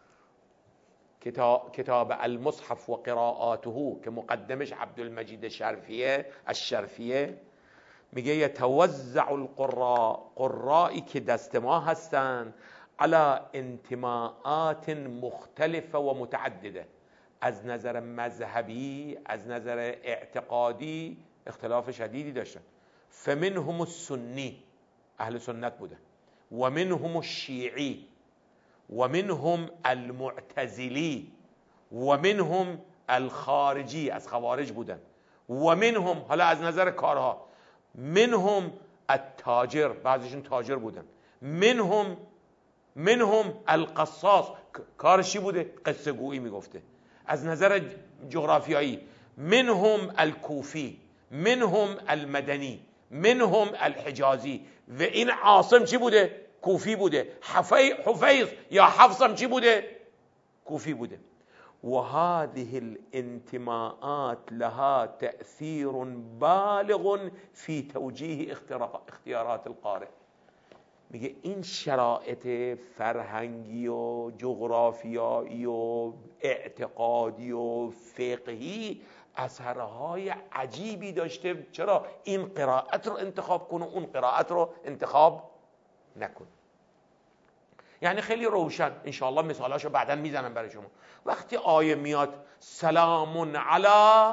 کتاب, کتاب المصحف و قراءاته که مقدمش عبدالمجید شرفیه الشرفیه میگه یتوزع القراء، قرایی که دست ما هستن، على انتماءات مختلفه و متعدده، از نظر مذهبی، از نظر اعتقادی اختلاف شدیدی داشتن. فمنهم السنی، اهل سنت بودن، و منهم الشیعی، و منهم المعتزلی، و منهم الخارجی، از خوارج بودن، و منهم، حالا از نظر کارها، منهم التاجر، بعضیشون تاجر بودن، منهم منهم القصاص، کارش چی بوده؟ قصه گویی میگفته. از نظر جغرافیایی، منهم الکوفی، منهم المدنی، منهم الحجازی. و این عاصم چی بوده؟ کوفی بوده. حفیظ یا حفصم چی بوده؟ کوفی بوده. و هذه الانتماءات لها تأثیر بالغ فی توجیه اختیارات القارئ. میگه این شرایط فرهنگی و جغرافیایی و اعتقادی و فقهی اثرهای عجیبی داشته. چرا این قرائت رو انتخاب کنه اون قرائت رو انتخاب نکن؟ یعنی خیلی روشن، انشاءالله مثالاشو بعداً میزنم برای شما. وقتی آیه میاد سلام علی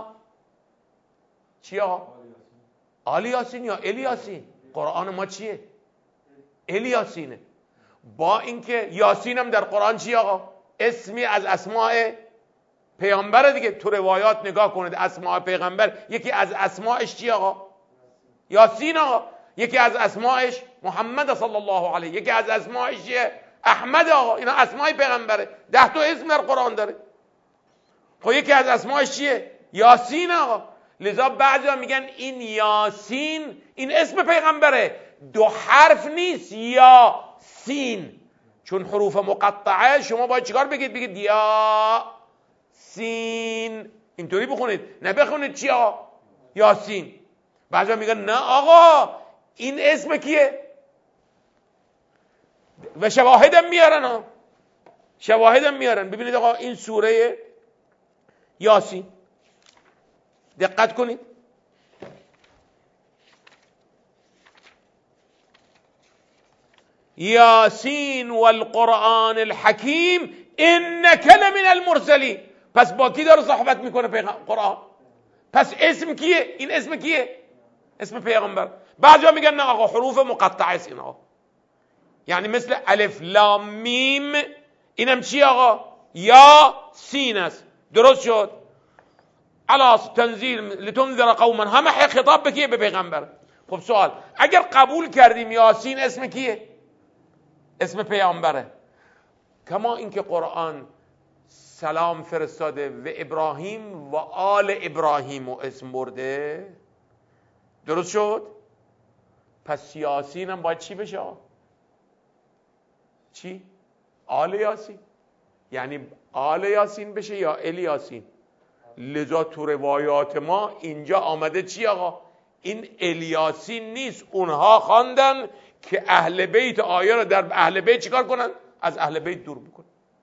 چی آقا؟ آل یاسین یا الیاسین؟ قرآن ما چیه؟ الیاسینه. با اینکه یاسین هم در قرآن چی آقا؟ اسمی از اسماء پیغمبر دیگه. تو روایات نگاه کنید، اسماء پیغمبر یکی از اسماءش چی آقا؟ یاسین آقا. یکی از اسماءش محمد صلی الله علیه، یکی از اسماءش چیه؟ احمد آقا. اینا اسماء پیغمبره، ده تا اسم در قرآن داره. خب یکی از اسماءش چیه؟ یاسین آقا. لذا بعضیا میگن این یاسین این اسم پیغمبره، دو حرف نیست یا سین، چون حروف مقطعه شما باید چیکار بگید؟ بگید یا سین، اینطوری بخونید، نه بخونید چیا؟ یاسین. بعضیا میگن نه آقا این اسم کیه؟ و شواهدم میارن ها، شواهدم میارن. ببینید آقا این سوره یاسین، دقت کنید، یاسین والقرآن الحکیم انک لمن المرسلین. پس با کی داره صحبت میکنه پیغمبر قرآن؟ پس اسم کیه؟ این اسم کیه؟ اسم پیغمبر. بعضیا میگن نه آقا حروف مقطعه است این آقا، یعنی مثل الف لام میم، اینم چی آقا؟ یا سین است. درست شد؟ علی تنزیل لتنذر قوما، همه خطاب به کیه؟ به پیغمبر. خب سوال، اگر قبول کردیم یاسین اسم کیه؟ اسم پیامبره. کما اینکه قرآن سلام فرستاده و ابراهیم و آل ابراهیم و اسم برده. درست شد؟ پس یاسین هم باید چی بشه؟ چی؟ آل یاسین، یعنی آل یاسین بشه یا ال یاسین. لذا تو روایات ما اینجا آمده چی آقا؟ این الیاسین نیست، اونها خواندن که اهل بیت آیه رو در اهل بیت چیکار کنن؟ از اهل بیت دور بکنن.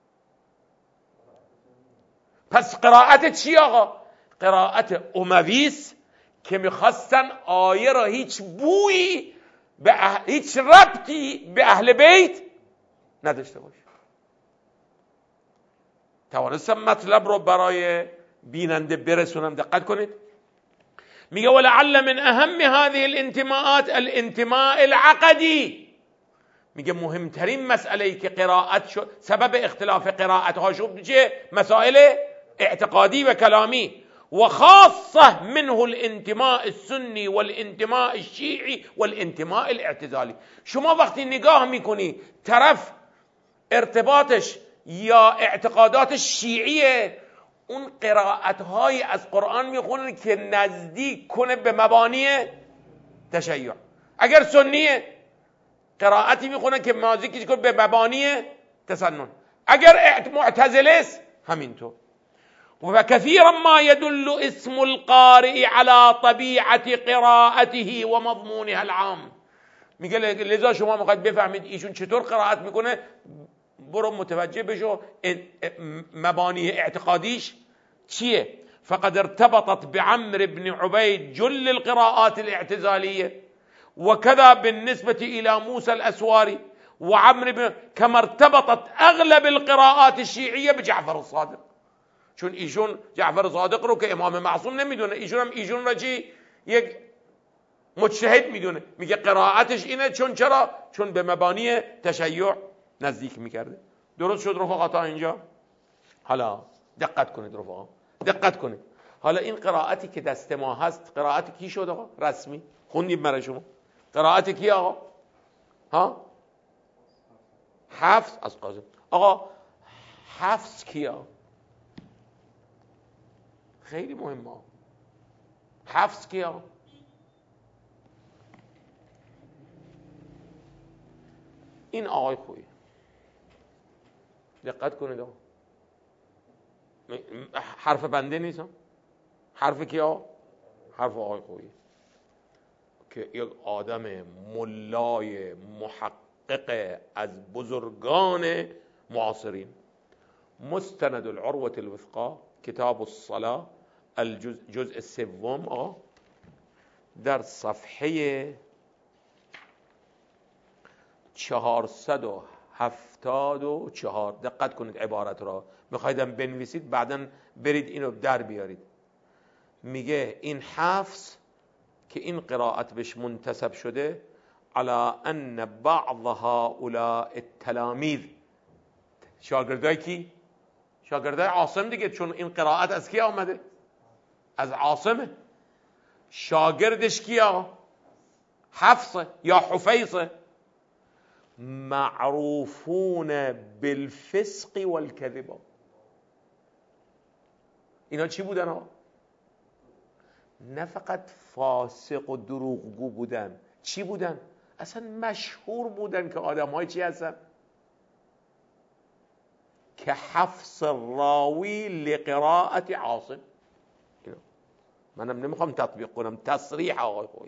پس قرائت چی آقا؟ قرائت امویست که میخواستن آیه را هیچ بویی به اهل... هیچ ربطی به اهل بیت نداشته باشه. توانستم مطلب رو برای بیننده برسونم. دقت کنید، میگه ولعل من اهم هذه الانتماءات الانتماء العقدی. میگه مهمترین مسئله ای که قرائت شد، سبب اختلاف قرائت ها شد چه؟ مسائل اعتقادی و کلامی. و خاصه منه الانتماء السنی والانتماء الشیعی والانتماء الاعتزالی. شما وقتی نگاه میکنی طرف ارتباطش یا اعتقاداتش شیعیه، اون قرائت های از قرآن میخونه که نزدیک کنه به مبانی تشیع. اگر سنیه قرائتی میخونه که نزدیک کنه به مبانی تسنن. اگر معتزله است همینطور. و كثيرا ما يدل اسم القارئ على طبيعة قراءته و مضمونها العام. میگه لذا شما میخواید بفهمید ایشون چطور قرائت میکنه، برو متوجه بشو مبانی اعتقادیش چیه. فقد ارتبطت بعمر بن عبيد جل القراءات الاعتزالية، وكذا بالنسبة إلى موسى الأسواري وعمر بن، كما ارتبطت أغلب القراءات الشيعية بجعفر الصادق. چون ایشون جعفر صادق رو که امام معصوم نمیدونه، ایشون هم ایشون را چی؟ یک مجتهد میدونه. میگه قرائتش اینه. چون چرا؟ چون به مبانی تشیع نزدیک میکرده. درست شد رفقا تا اینجا؟ حالا دقت کنید رفقا، دقت کنید. حالا این قرائتی که دست ما هست قرائت کی شد آقا؟ رسمی خوندیم برای شما. قرائت کی آقا؟ ها؟ حفص از قاسم. آقا حفص کیا؟ خیلی مهمه. حفص کیا؟ این آقای خویی. دقت کنید آقا، حرف بنده نیست، حرف کیا؟ حرف آقای خویی که یک آدم ملای محقق از بزرگان معاصرین. مستند العروة الوثقا، کتاب الصلاة، الجزء جزء سوم آقا، در صفحه چهارصد و هفتاد و چهار. دقت کنید عبارت را، میخوایدم بنویسید بعدن برید اینو در بیارید. میگه این حفص که این قرائت بهش منتسب شده، على ان بعض هؤلاء التلاميذ، شاگردای کی؟ شاگردای عاصم دیگه، چون این قرائت از کی آمده؟ از عاصمه. شاگردش کیا؟ حفصه یا حفیظه. معروفون بالفسق والكذب. اینا چی بودن ها؟ نه فقط فاسق و دروغگو بودن، چی بودن؟ اصلا مشهور بودن که آدم های چی هستن؟ که حفظ راوی لقراءت عاصم. منم نمیخوام تطبیق کنم، تصریح آقای خویی.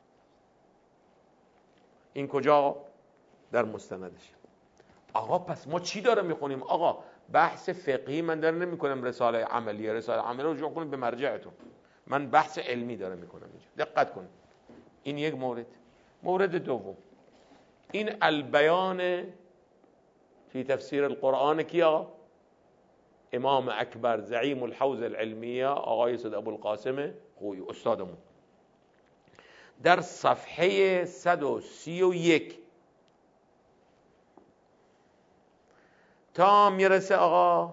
این کجا؟ در مستندش. آقا پس ما چی داره میخونیم؟ آقا بحث فقهی من داره نمی کنم، رساله عملیه، رساله عملیه رو رجوع کنید به مرجعتون. من بحث علمی داره میکنم اینجا. دقت کنید. این یک مورد. مورد دوم، این البیان فی تفسیر القرآن کیا؟ امام اکبر زعیم الحوزه العلمیه آقای سید ابوالقاسم خویی استادمون، در صفحه صد و سی و یک تا میرسه آقا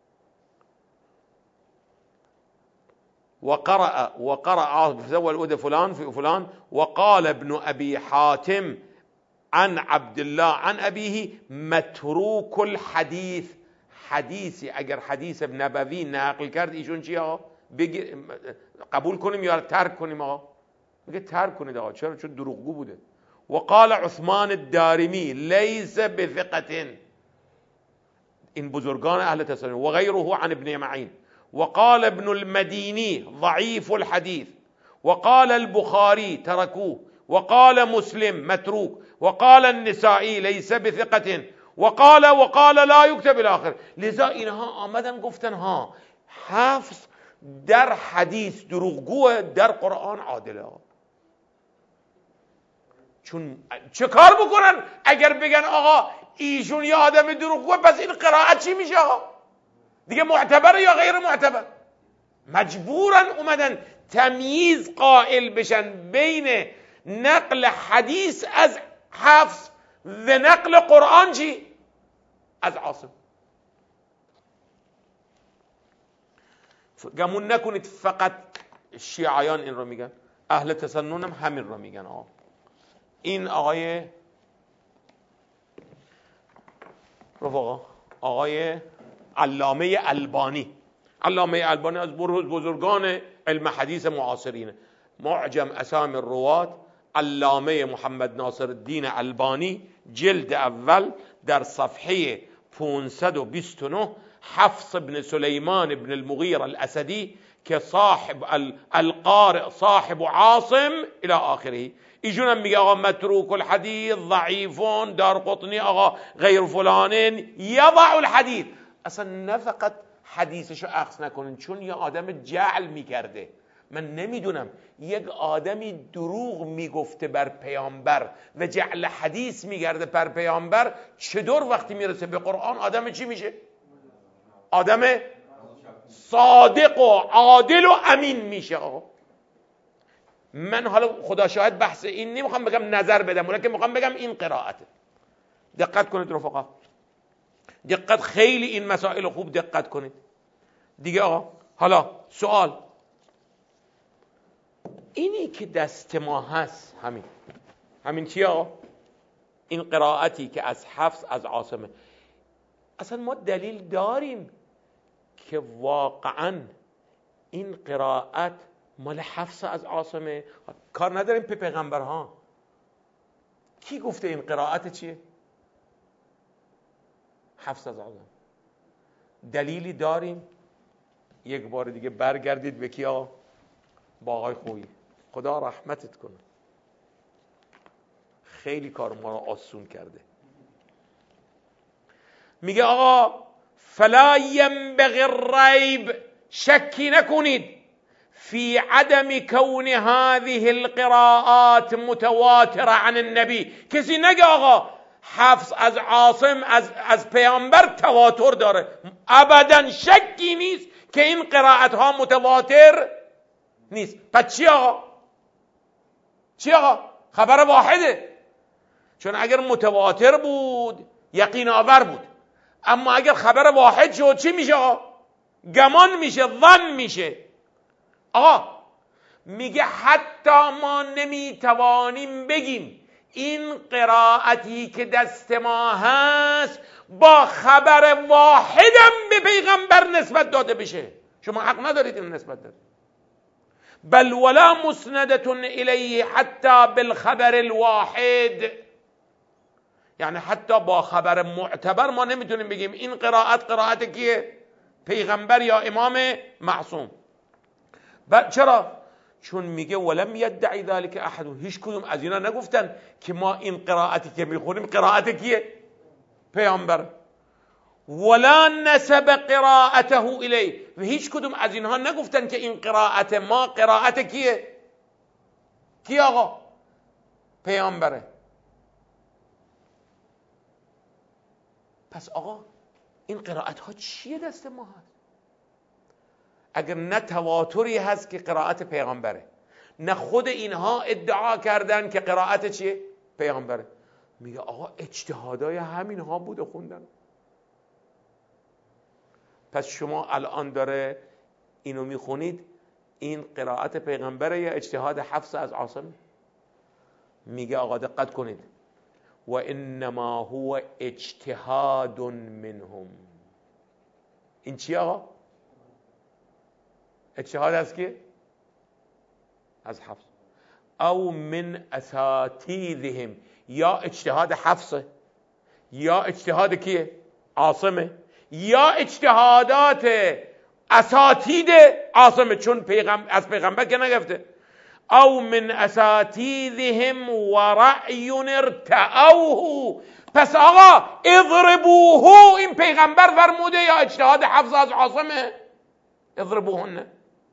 وقرأ وقرأ في الأولى فلان في فلان وقال ابن أبي حاتم عن عبد الله عن أبيه متروك الحديث. حدیثی اگر حدیث نبوی نقل کرد ایشون چی آقا؟ قبول کنیم یا ترک کنیم آقا؟ میگه ترک کنید آقا. چرا؟ چون دروغگو بوده. وقال عثمان الدارمی لیس بثقة، این بزرگان اهل تصنیف، و غیره عن ابن معین. وقال ابن المديني ضعيف الحديث، وقال البخاري تركوه، وقال مسلم متروك، وقال النسائي ليس بثقة، وقال وقال لا يكتب الآخر. لذا اینها آمدن گفتن ها حفظ در حدیث دروغگوه، در قرآن عادله. چون چه کار بکنن اگر بگن آقا ایشون یه آدم دروغگوه، پس این قرائت چی میشه آقا؟ دیگه معتبر یا غیر معتبر؟ مجبورن اومدن تمییز قائل بشن بین نقل حدیث از حفظ و نقل قرآن چی؟ از عاصم. گمون نکنید فقط شیعیان این رو میگن، اهل تسنن هم همین رو میگن. آقا این آقای رفقا آقای علامه البانی، علامه البانی از بزرگان علم حدیث معاصرین، معجم اسامی الروات، علامه محمد ناصر الدین البانی، جلد اول در صفحه پانصد و بیست و نه، حفص بن سلیمان بن المغیر الاسدی که صاحب القارئ صاحب عاصم الى آخره، ایشون هم میگه آقا متروک الحدیث، ضعیفون، دار قطنی آقا غیر فلانین، یضع الحدیث. اصلا نه فقط حدیثشو اخذ نکنین، چون یه آدم جعل میکرده. من نمیدونم یک آدمی دروغ میگفته بر پیامبر و جعل حدیث میگرده بر پیامبر، چطور وقتی میرسه به قرآن آدم چی میشه؟ آدم صادق و عادل و امین میشه. آقا من حالا خدا شاهد بحث این نمیخوام بگم نظر بدم، ولی که میخوام بگم این قرائته. دقت کنید رفقا، دقت، خیلی این مسائل خوب دقت کنید دیگه. آقا حالا سوال، اینی که دست ما هست همین همین چیه آقا؟ این قرائتی که از حفص از عاصمه، اصلا ما دلیل داریم که واقعا این قرائت مال حفص از عاصمه؟ کار نداریم به پیغمبرها. کی گفته این قرائت چیه؟ حفص از عاصمه. دلیلی داریم؟ یک بار دیگه برگردید به کیا؟ با آقای خویی. خدا رحمتت کنه، خیلی کار ما رو آسون کرده. میگه آقا فلا ينبغي الريب، شکی نکنید، فی عدم کون هذه القراءات متواتره عن النبی. کسی نگه آقا حفظ از عاصم از از پیامبر تواتر داره، ابدا شکی نیست که این قرائت ها متواتر نیست. پس چی آقا؟ چی آقا؟ خبر واحده. چون اگر متواتر بود یقین آور بود، اما اگر خبر واحد شد چی میشه آقا؟ گمان میشه، ظن میشه. آقا میگه حتی ما نمیتوانیم بگیم این قرائتی که دست ما هست با خبر واحدم به پیغمبر نسبت داده بشه. شما حق ندارید این نسبت داد. بل ولا مسندة الیه حتی بالخبر الواحد. یعنی حتی با خبر معتبر ما نمیتونیم بگیم این قرائت قرائت کیه؟ پیغمبر یا امام معصوم. چرا؟ چون میگه ولم یدعی ذلک احد، هیچ کدوم از اینا نگفتن که ما این قرائتی که میخونیم قرائت کیه؟ پیامبر. ولا نسب قراءته الیه، و هیچ کدوم از اینها نگفتن که این قرائت ما قرائت کیه؟ کی آقا؟ پیامبره. پس آقا این قرائت ها چیه دست ما هست؟ اگر نه تواتری هست که قرائت پیغمبره، نه خود اینها ادعا کردن که قرائت چیه؟ پیغمبره. میگه آقا اجتهادای همین ها بوده خوندن. پس شما الان داره اینو میخونید، این قرائت پیغمبره یا اجتهاد حفص از عاصم؟ میگه آقا دقت کنید، و انما هو اجتهاد منهم. این چی آقا؟ اجتهاد از کی؟ از حفص. او من اساتیدهم، یا اجتهاد حفصه یا اجتهاد کیه؟ عاصمه، یا اجتهادات اساتید عاصمه، چون پیغمبر از پیغمبر که نگفته. او من اساتیدهم و رأی ارتعوه. پس آقا اضربوه این پیغمبر فرموده یا اجتهاد حفص از عاصمه؟ اضربوهن.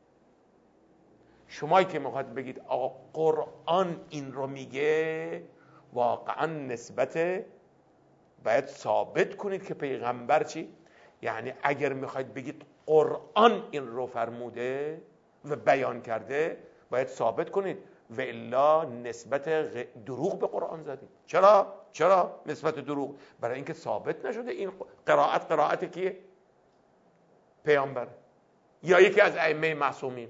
شمایی که میخواد بگید آقا قرآن این رو میگه، واقعا نسبت باید ثابت کنید که پیغمبر چی؟ یعنی اگر میخواید بگید قرآن این رو فرموده و بیان کرده، باید ثابت کنید، و الا نسبت دروغ به قرآن زدید. چرا؟ چرا نسبت دروغ؟ برای اینکه ثابت نشده این قرائت قرائت کیه؟ پیامبر یا یکی از ائمه معصومین.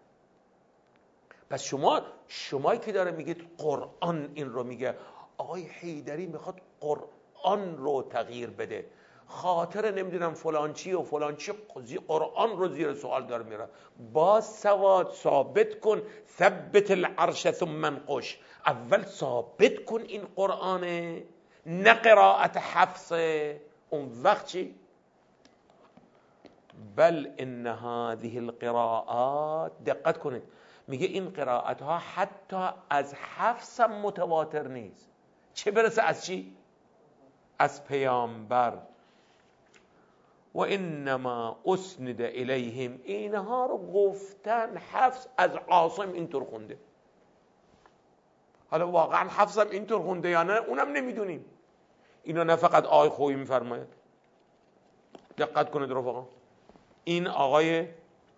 پس شما شمایی که داره میگید قرآن این رو میگه، آقای حیدری میخواد قرآن رو تغییر بده، خاطر نمیدونم فلان چی و فلان چی قرآن رو زیر سوال داره میره. با سواد ثابت کن، ثبت العرش ثم انقش. اول ثابت کن این قرآنه، نه قرائت حفصه. اون وقت چی؟ بل ان هذه القراءات، دقت کنید، میگه این قرائت ها حتی از حفص هم متواتر نیست، چه برسه از چی؟ از پیامبر. و انما اسند الیهم، اینها رو گفتن حفص از عاصم اینطور خونده. حالا واقعا حفص هم اینطور خونده یا نه اونم نمیدونیم. اینا نه فقط آقای خویی میفرماید. دقت کنید رفقا، این آقای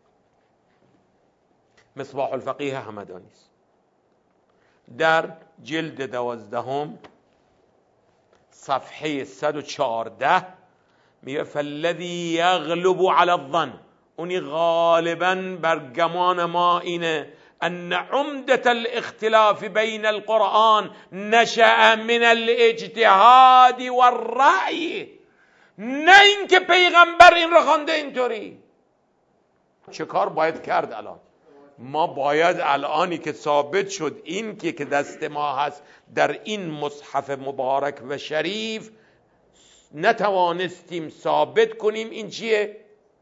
مصباح الفقیه همدانی است، در جلد دوازدهم صفحه صد و چهارده میگه فالذی یغلب علی الظن، اونی غالبا بر گمان ما اینه، ان عمدة الاختلاف بین القرآن نشأ من الاجتهاد والرأی، نه اینکه پیغمبر این رو خوانده اینطوری. چه کار باید کرد الان؟ ما باید الانی که ثابت شد این که که دست ما هست در این مصحف مبارک و شریف نتوانستیم ثابت کنیم این چیه؟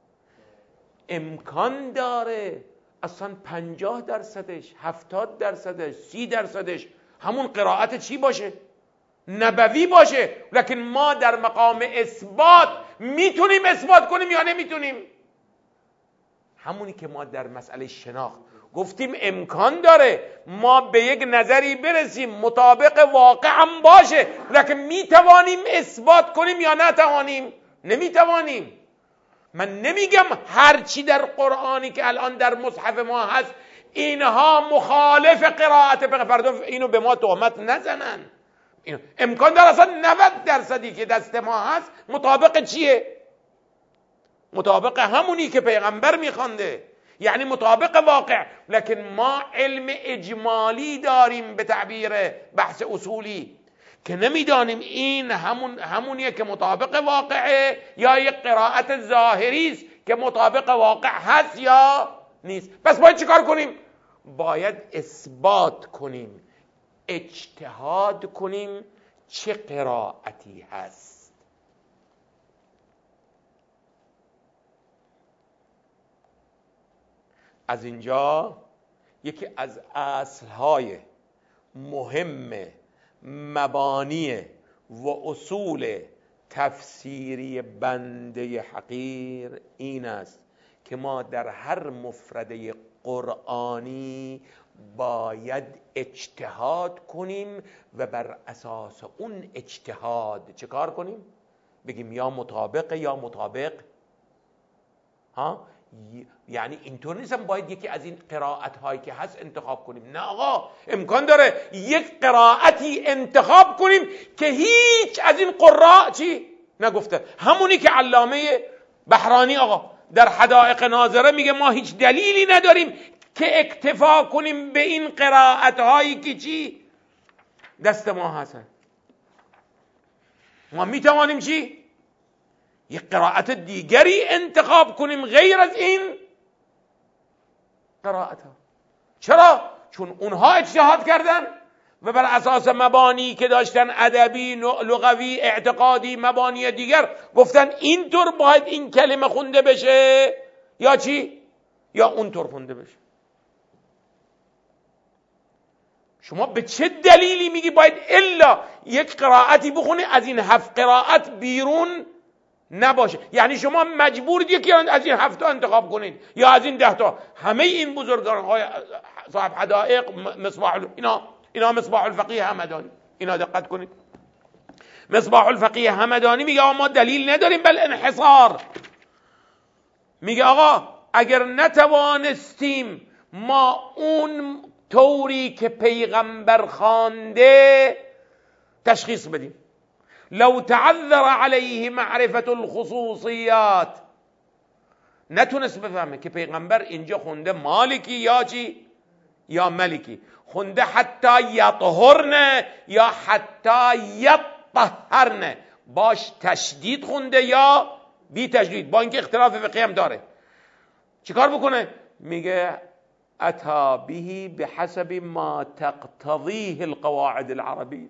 امکان داره اصلا پنجاه درصدش، هفتاد درصدش، سی درصدش همون قرائت چی باشه؟ نبوی باشه. لکن ما در مقام اثبات میتونیم اثبات کنیم یا نمیتونیم؟ همونی که ما در مسئله شناخت گفتیم امکان داره ما به یک نظری برسیم مطابق واقع هم باشه، لکن میتوانیم اثبات کنیم یا نتوانیم؟ نمیتوانیم. من نمیگم هر چی در قرآنی که الان در مصحف ما هست اینها مخالف قرائت پیغمبر، اینو به ما تهمت نزنن. اینو امکان داره اصلا نود درصدی که دست ما هست مطابق چیه؟ مطابق همونی که پیغمبر میخوانده، یعنی مطابق واقع. لکن ما علم اجمالی داریم به تعبیر بحث اصولی که نمیدانیم این همون همونیه که مطابق واقعه یا یک قرائت ظاهری است که مطابق واقع هست یا نیست. پس باید چیکار کنیم؟ باید اثبات کنیم، اجتهاد کنیم چه قرائتی هست. از اینجا یکی از اصلهای مهم مبانی و اصول تفسیری بنده حقیر این است که ما در هر مفرده قرآنی باید اجتهاد کنیم و بر اساس اون اجتهاد چه کار کنیم؟ بگیم یا مطابق یا مطابق ها، یعنی اینطور نیستم باید یکی از این قرائت هایی که هست انتخاب کنیم. نه آقا، امکان داره یک قرائتی انتخاب کنیم که هیچ از این قراء چی نگفته. همونی که علامه بحرانی آقا در حدائق ناظره میگه ما هیچ دلیلی نداریم که اکتفا کنیم به این قرائت هایی که چی دست ما هست. ما میتوانیم چی یک قرائت دیگری انتخاب کنیم غیر از این قرائت ها. چرا؟ چون اونها اجتهاد کردن و بر اساس مبانی که داشتن، ادبی، لغوی، اعتقادی، مبانی دیگر، گفتن اینطور باید این کلمه خونده بشه یا چی؟ یا اونطور خونده بشه. شما به چه دلیلی میگی باید الا یک قرائتی بخونی از این هفت قرائت بیرون نباشه؟ یعنی شما مجبورید یکی از این هفت تا انتخاب کنید یا از این ده تا. همه این بزرگان های صاحب حدائق، مصباح اینا اینا مصباح الفقیه همدانی، اینا دقت کنید. مصباح الفقیه همدانی میگه آقا ما دلیل نداریم بل انحصار. میگه آقا اگر نتوانستیم ما اون طوری که پیغمبر خوانده تشخیص بدیم، لو تعذر علیه معرفت الخصوصیات، نتونست بفهمه که پیغمبر اینجا خونده مالکی یا چی یا ملکی، خونده حتی یطهرن یا حتی یطهرن، باش تشدید خونده یا بی تشدید، با اینکه اختلاف فقهی هم داره. چیکار بکنه؟ میگه اتا به بحسب ما تقتضیه القواعد العربی.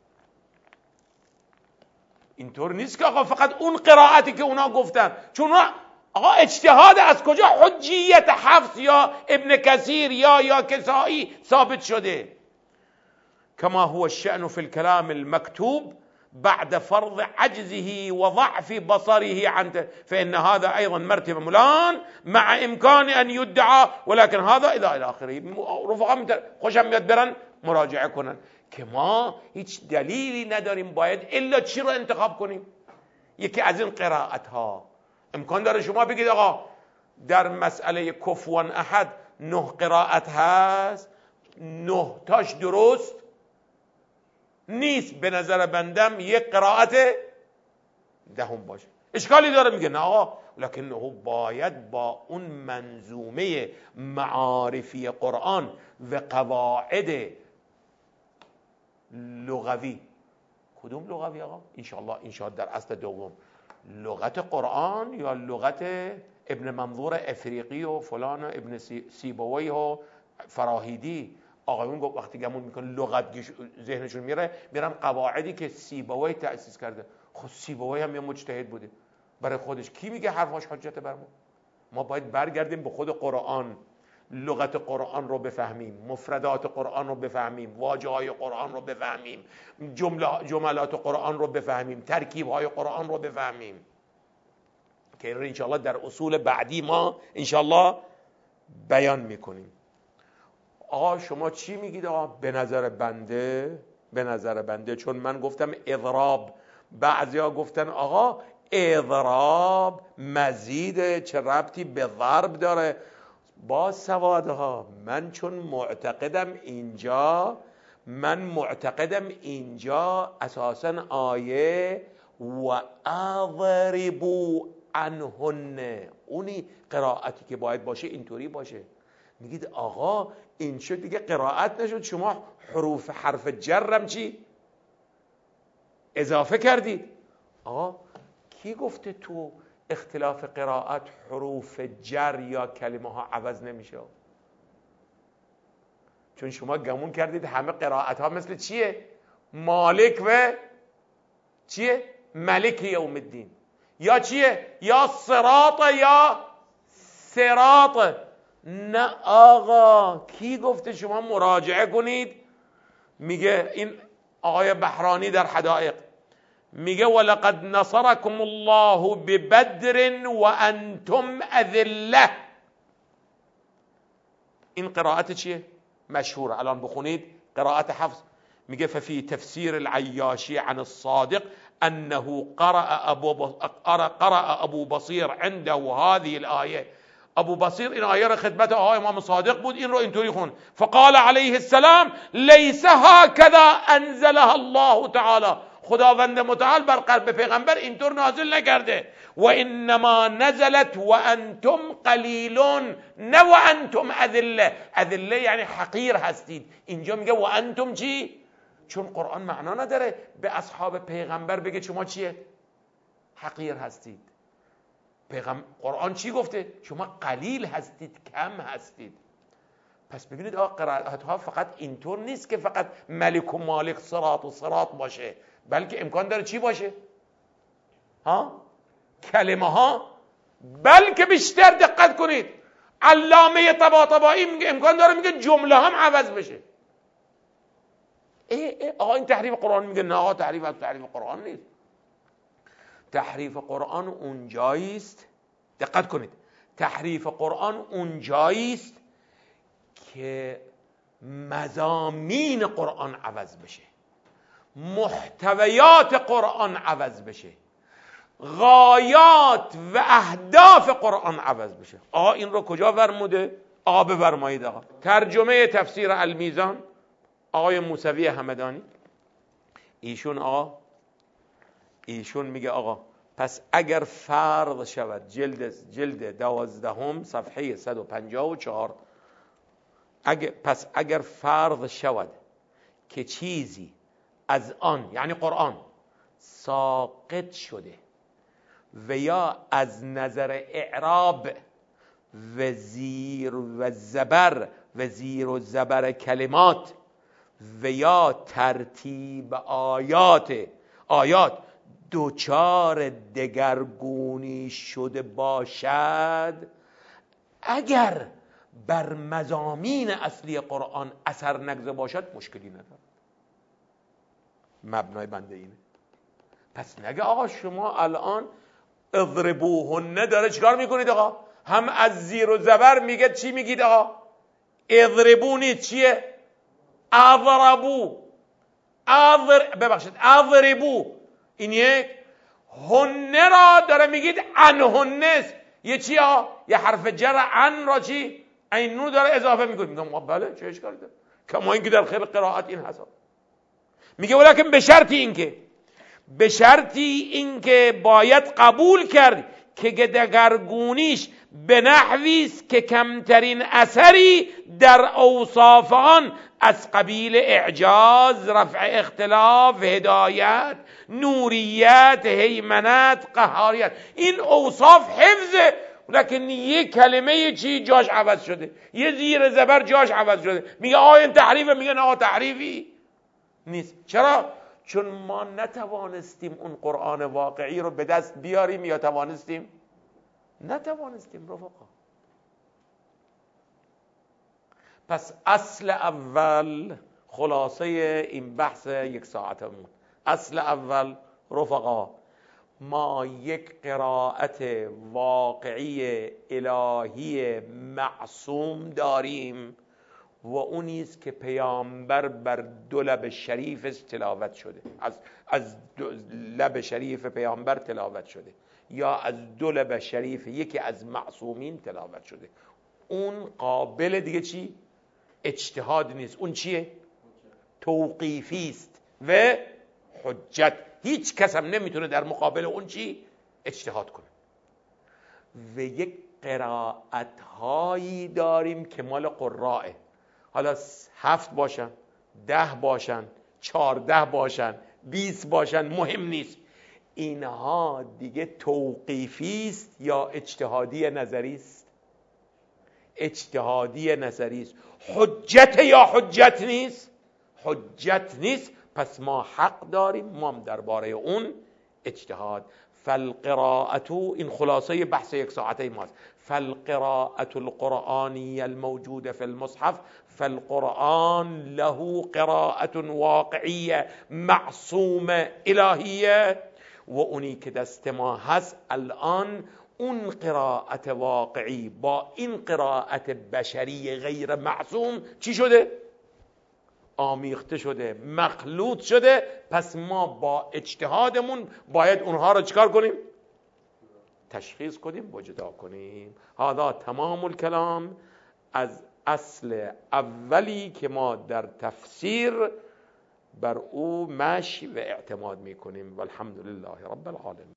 اینطور نیست که آقا فقط اون قرائتی که اونا گفتن، چون اونا آقا اجتهاد از کجا حجیت حفص یا ابن کثیر یا یا کسائی ثابت شده؟ کما هو الشأن في الكلام المكتوب بعد فرض عجزه وضعف بصره عنه فإن هذا أيضا مرتبة ملان مع إمكان أن يدعى ولكن هذا إلى إلى آخره. رفقا خوشم میاد برن مراجعه کنن که ما هیچ دلیلی نداریم باید الا چی رو انتخاب کنیم؟ یکی از این قرائت ها. امکان داره شما بگید آقا در مسئله کفوان احد نه قرائت هست، نه تاش درست نیست، به نظر بندم یک قرائت دهم باشه. اشکالی داره؟ میگه نه آقا لکنه باید با اون منظومه معارفی قرآن و قواعد لغوی. کدوم لغوی آقا؟ انشاءالله انشاءالله در اصل دوم، لغت قرآن یا لغت ابن منظور افریقی و فلان و ابن سیبوی و فراهیدی؟ آقایون گفت وقتی گمون میکنه لغت ذهنشون میره میرن قواعدی که سیبوی تأسیس کرده. خود سیبوی هم یه مجتهد بوده برای خودش. کی میگه حرفاش حجت بر ما؟ ما باید برگردیم به خود قرآن، لغت قرآن رو بفهمیم، مفردات قرآن رو بفهمیم، واژه های قرآن رو بفهمیم، جمله جملات قرآن رو بفهمیم، ترکیب های قرآن رو بفهمیم که انشاءالله در اصول بعدی ما انشاءالله بیان میکنیم. آقا شما چی میگید آقا؟ به نظر بنده به نظر بنده چون من گفتم اضراب، بعضیا گفتن آقا اضراب مزید، چه ربطی به ضرب داره؟ با سوادها من چون معتقدم اینجا من معتقدم اینجا اساسا آیه و اضربوا عنهن اونی قرائتی که باید باشه اینطوری باشه. میگید آقا این شد دیگه قرائت نشد، شما حروف حرف جرم چی اضافه کردید. آقا کی گفته تو اختلاف قرائت حروف جر یا کلمه ها عوض نمیشه؟ چون شما گمون کردید همه قرائت ها مثل چیه؟ مالک و چیه؟ ملک یوم الدین، یا چیه؟ یا صراط یا صراط. نه آقا، کی گفته شما مراجعه کنید؟ میگه این آقای بحرانی در حدائق میگه ولقد نصركم الله ببدر وانتم اذله. این قرائت چیه؟ مشهوره، الان بخونید قرائت حفص. میگه ففي تفسير العياشي عن الصادق انه قرأ ابو قرأ ابو بصير عنده هذه الايه. ابو بصیر این آیه را خدمت آقای امام صادق بود، این رو اینطوری خون: فقال علیه السلام لیس هکذا انزلها الله تعالی. خداوند متعال بر قلب پیغمبر اینطور نازل نکرده. و انما نزلت و انتم قلیلون، نه و انتم اذله. اذله یعنی حقیر هستید. اینجا میگه و انتم چی؟ چون قرآن معنا نداره به اصحاب پیغمبر بگه شما چیه؟ حقیر هستید. پیغمبر قرآن چی گفته؟ شما قلیل هستید، کم هستید. پس ببینید آقا قرائت ها فقط اینطور نیست که فقط ملک و مالک صراط و صراط باشه، بلکه امکان داره چی باشه؟ ها؟ کلمه ها. بلکه بیشتر دقت کنید، علامه طباطبایی میگه امکان داره میگه جمله هم عوض بشه. ای ای آقا این تحریف قرآن میگه نه آقا تحریف از تحریف قرآن نیست. تحریف قرآن اونجایی است، دقت کنید، تحریف قرآن اونجایی است که مضامین قرآن عوض بشه، محتویات قرآن عوض بشه، غایات و اهداف قرآن عوض بشه. آقا این رو کجا فرموده؟ آقا بفرمایید. آقا ترجمه تفسیر المیزان آقای موسوی همدانی، ایشون آقا ایشون میگه آقا پس اگر فرض شود، جلد جلد دوازدهم صفحه صد و پنجاه و چهار، اگر پس اگر فرض شود که چیزی از آن یعنی قرآن ساقط شده و یا از نظر اعراب و زیر و زبر و زیر و زبر کلمات و یا ترتیب آیات آیات دوچار دگرگونی شده باشد، اگر بر مضامین اصلی قرآن اثر نگذاشته باشد مشکلی نداره. مبنای بنده اینه. پس نگه آقا شما الان اضربوهن داره چیکار میکنید آقا؟ هم از زیر و زبر میگه چی میگید آقا؟ اضربونی چیه؟ اضربو اضر ببخشید اضربو. این یک. هنه را داره میگید انهنه، یه چی ها؟ یه حرف جر ان را چی؟ این نون داره اضافه میکنید. میگم بله چه اشکالی داره؟ کما اینکه در خیر قرائت این هست. میگه ولکن به شرطی اینکه به شرطی اینکه باید قبول کرد که دگرگونیش به نحوی است که کمترین اثری در اوصاف آن از قبیل اعجاز، رفع اختلاف، هدایت، نوریت، هیمنت، قهاریت، این اوصاف حفظه، لکن یک کلمه چی جاش عوض شده، یه زیر زبر جاش عوض شده. میگه آقا این تحریفه، میگه نه تحریفی نیست. چرا؟ چون ما نتوانستیم اون قرآن واقعی رو به دست بیاریم. یا توانستیم؟ نتوانستیم رفقا. پس اصل اول، خلاصه این بحث یک ساعتمون، اصل اول رفقا، ما یک قرائت واقعی الهی معصوم داریم و اونیست که پیامبر بر دو لب شریفش تلاوت شده، از از لب شریف پیامبر تلاوت شده یا از دو لب شریف یکی از معصومین تلاوت شده. اون قابل دیگه چی؟ اجتهاد نیست. اون چیه؟ توقیفی است و حجت. هیچ کس هم نمیتونه در مقابل اون چی؟ اجتهاد کنه. و یک قرائت هایی داریم که مال قرائه، حالا هفت باشن، ده باشن، چارده باشن، بیست باشن، مهم نیست. اینها دیگه توقیفی است یا اجتهادی نظری است؟ اجتهادی نظری است. حجت یا حجت نیست؟ حجت نیست. پس ما حق داریم ما هم درباره اون اجتهاد. فالقراءة، این خلاصه بحث یک ساعته ماست، فالقراءة القرآنی الموجود في المصحف، فالقرآن له قراءة واقعیه معصومه الهیه، و اونی که دست ما هست الان اون قراءت واقعی با این قراءت بشری غیر معصوم چی شده؟ آمیخته شده، مخلوط شده. پس ما با اجتهادمون باید اونها رو چیکار کنیم؟ تشخیص کنیم و جدا کنیم. هذا تمام الکلام از اصل اولی که ما در تفسیر بر او مشی و اعتماد میکنیم. والحمد لله رب العالمین.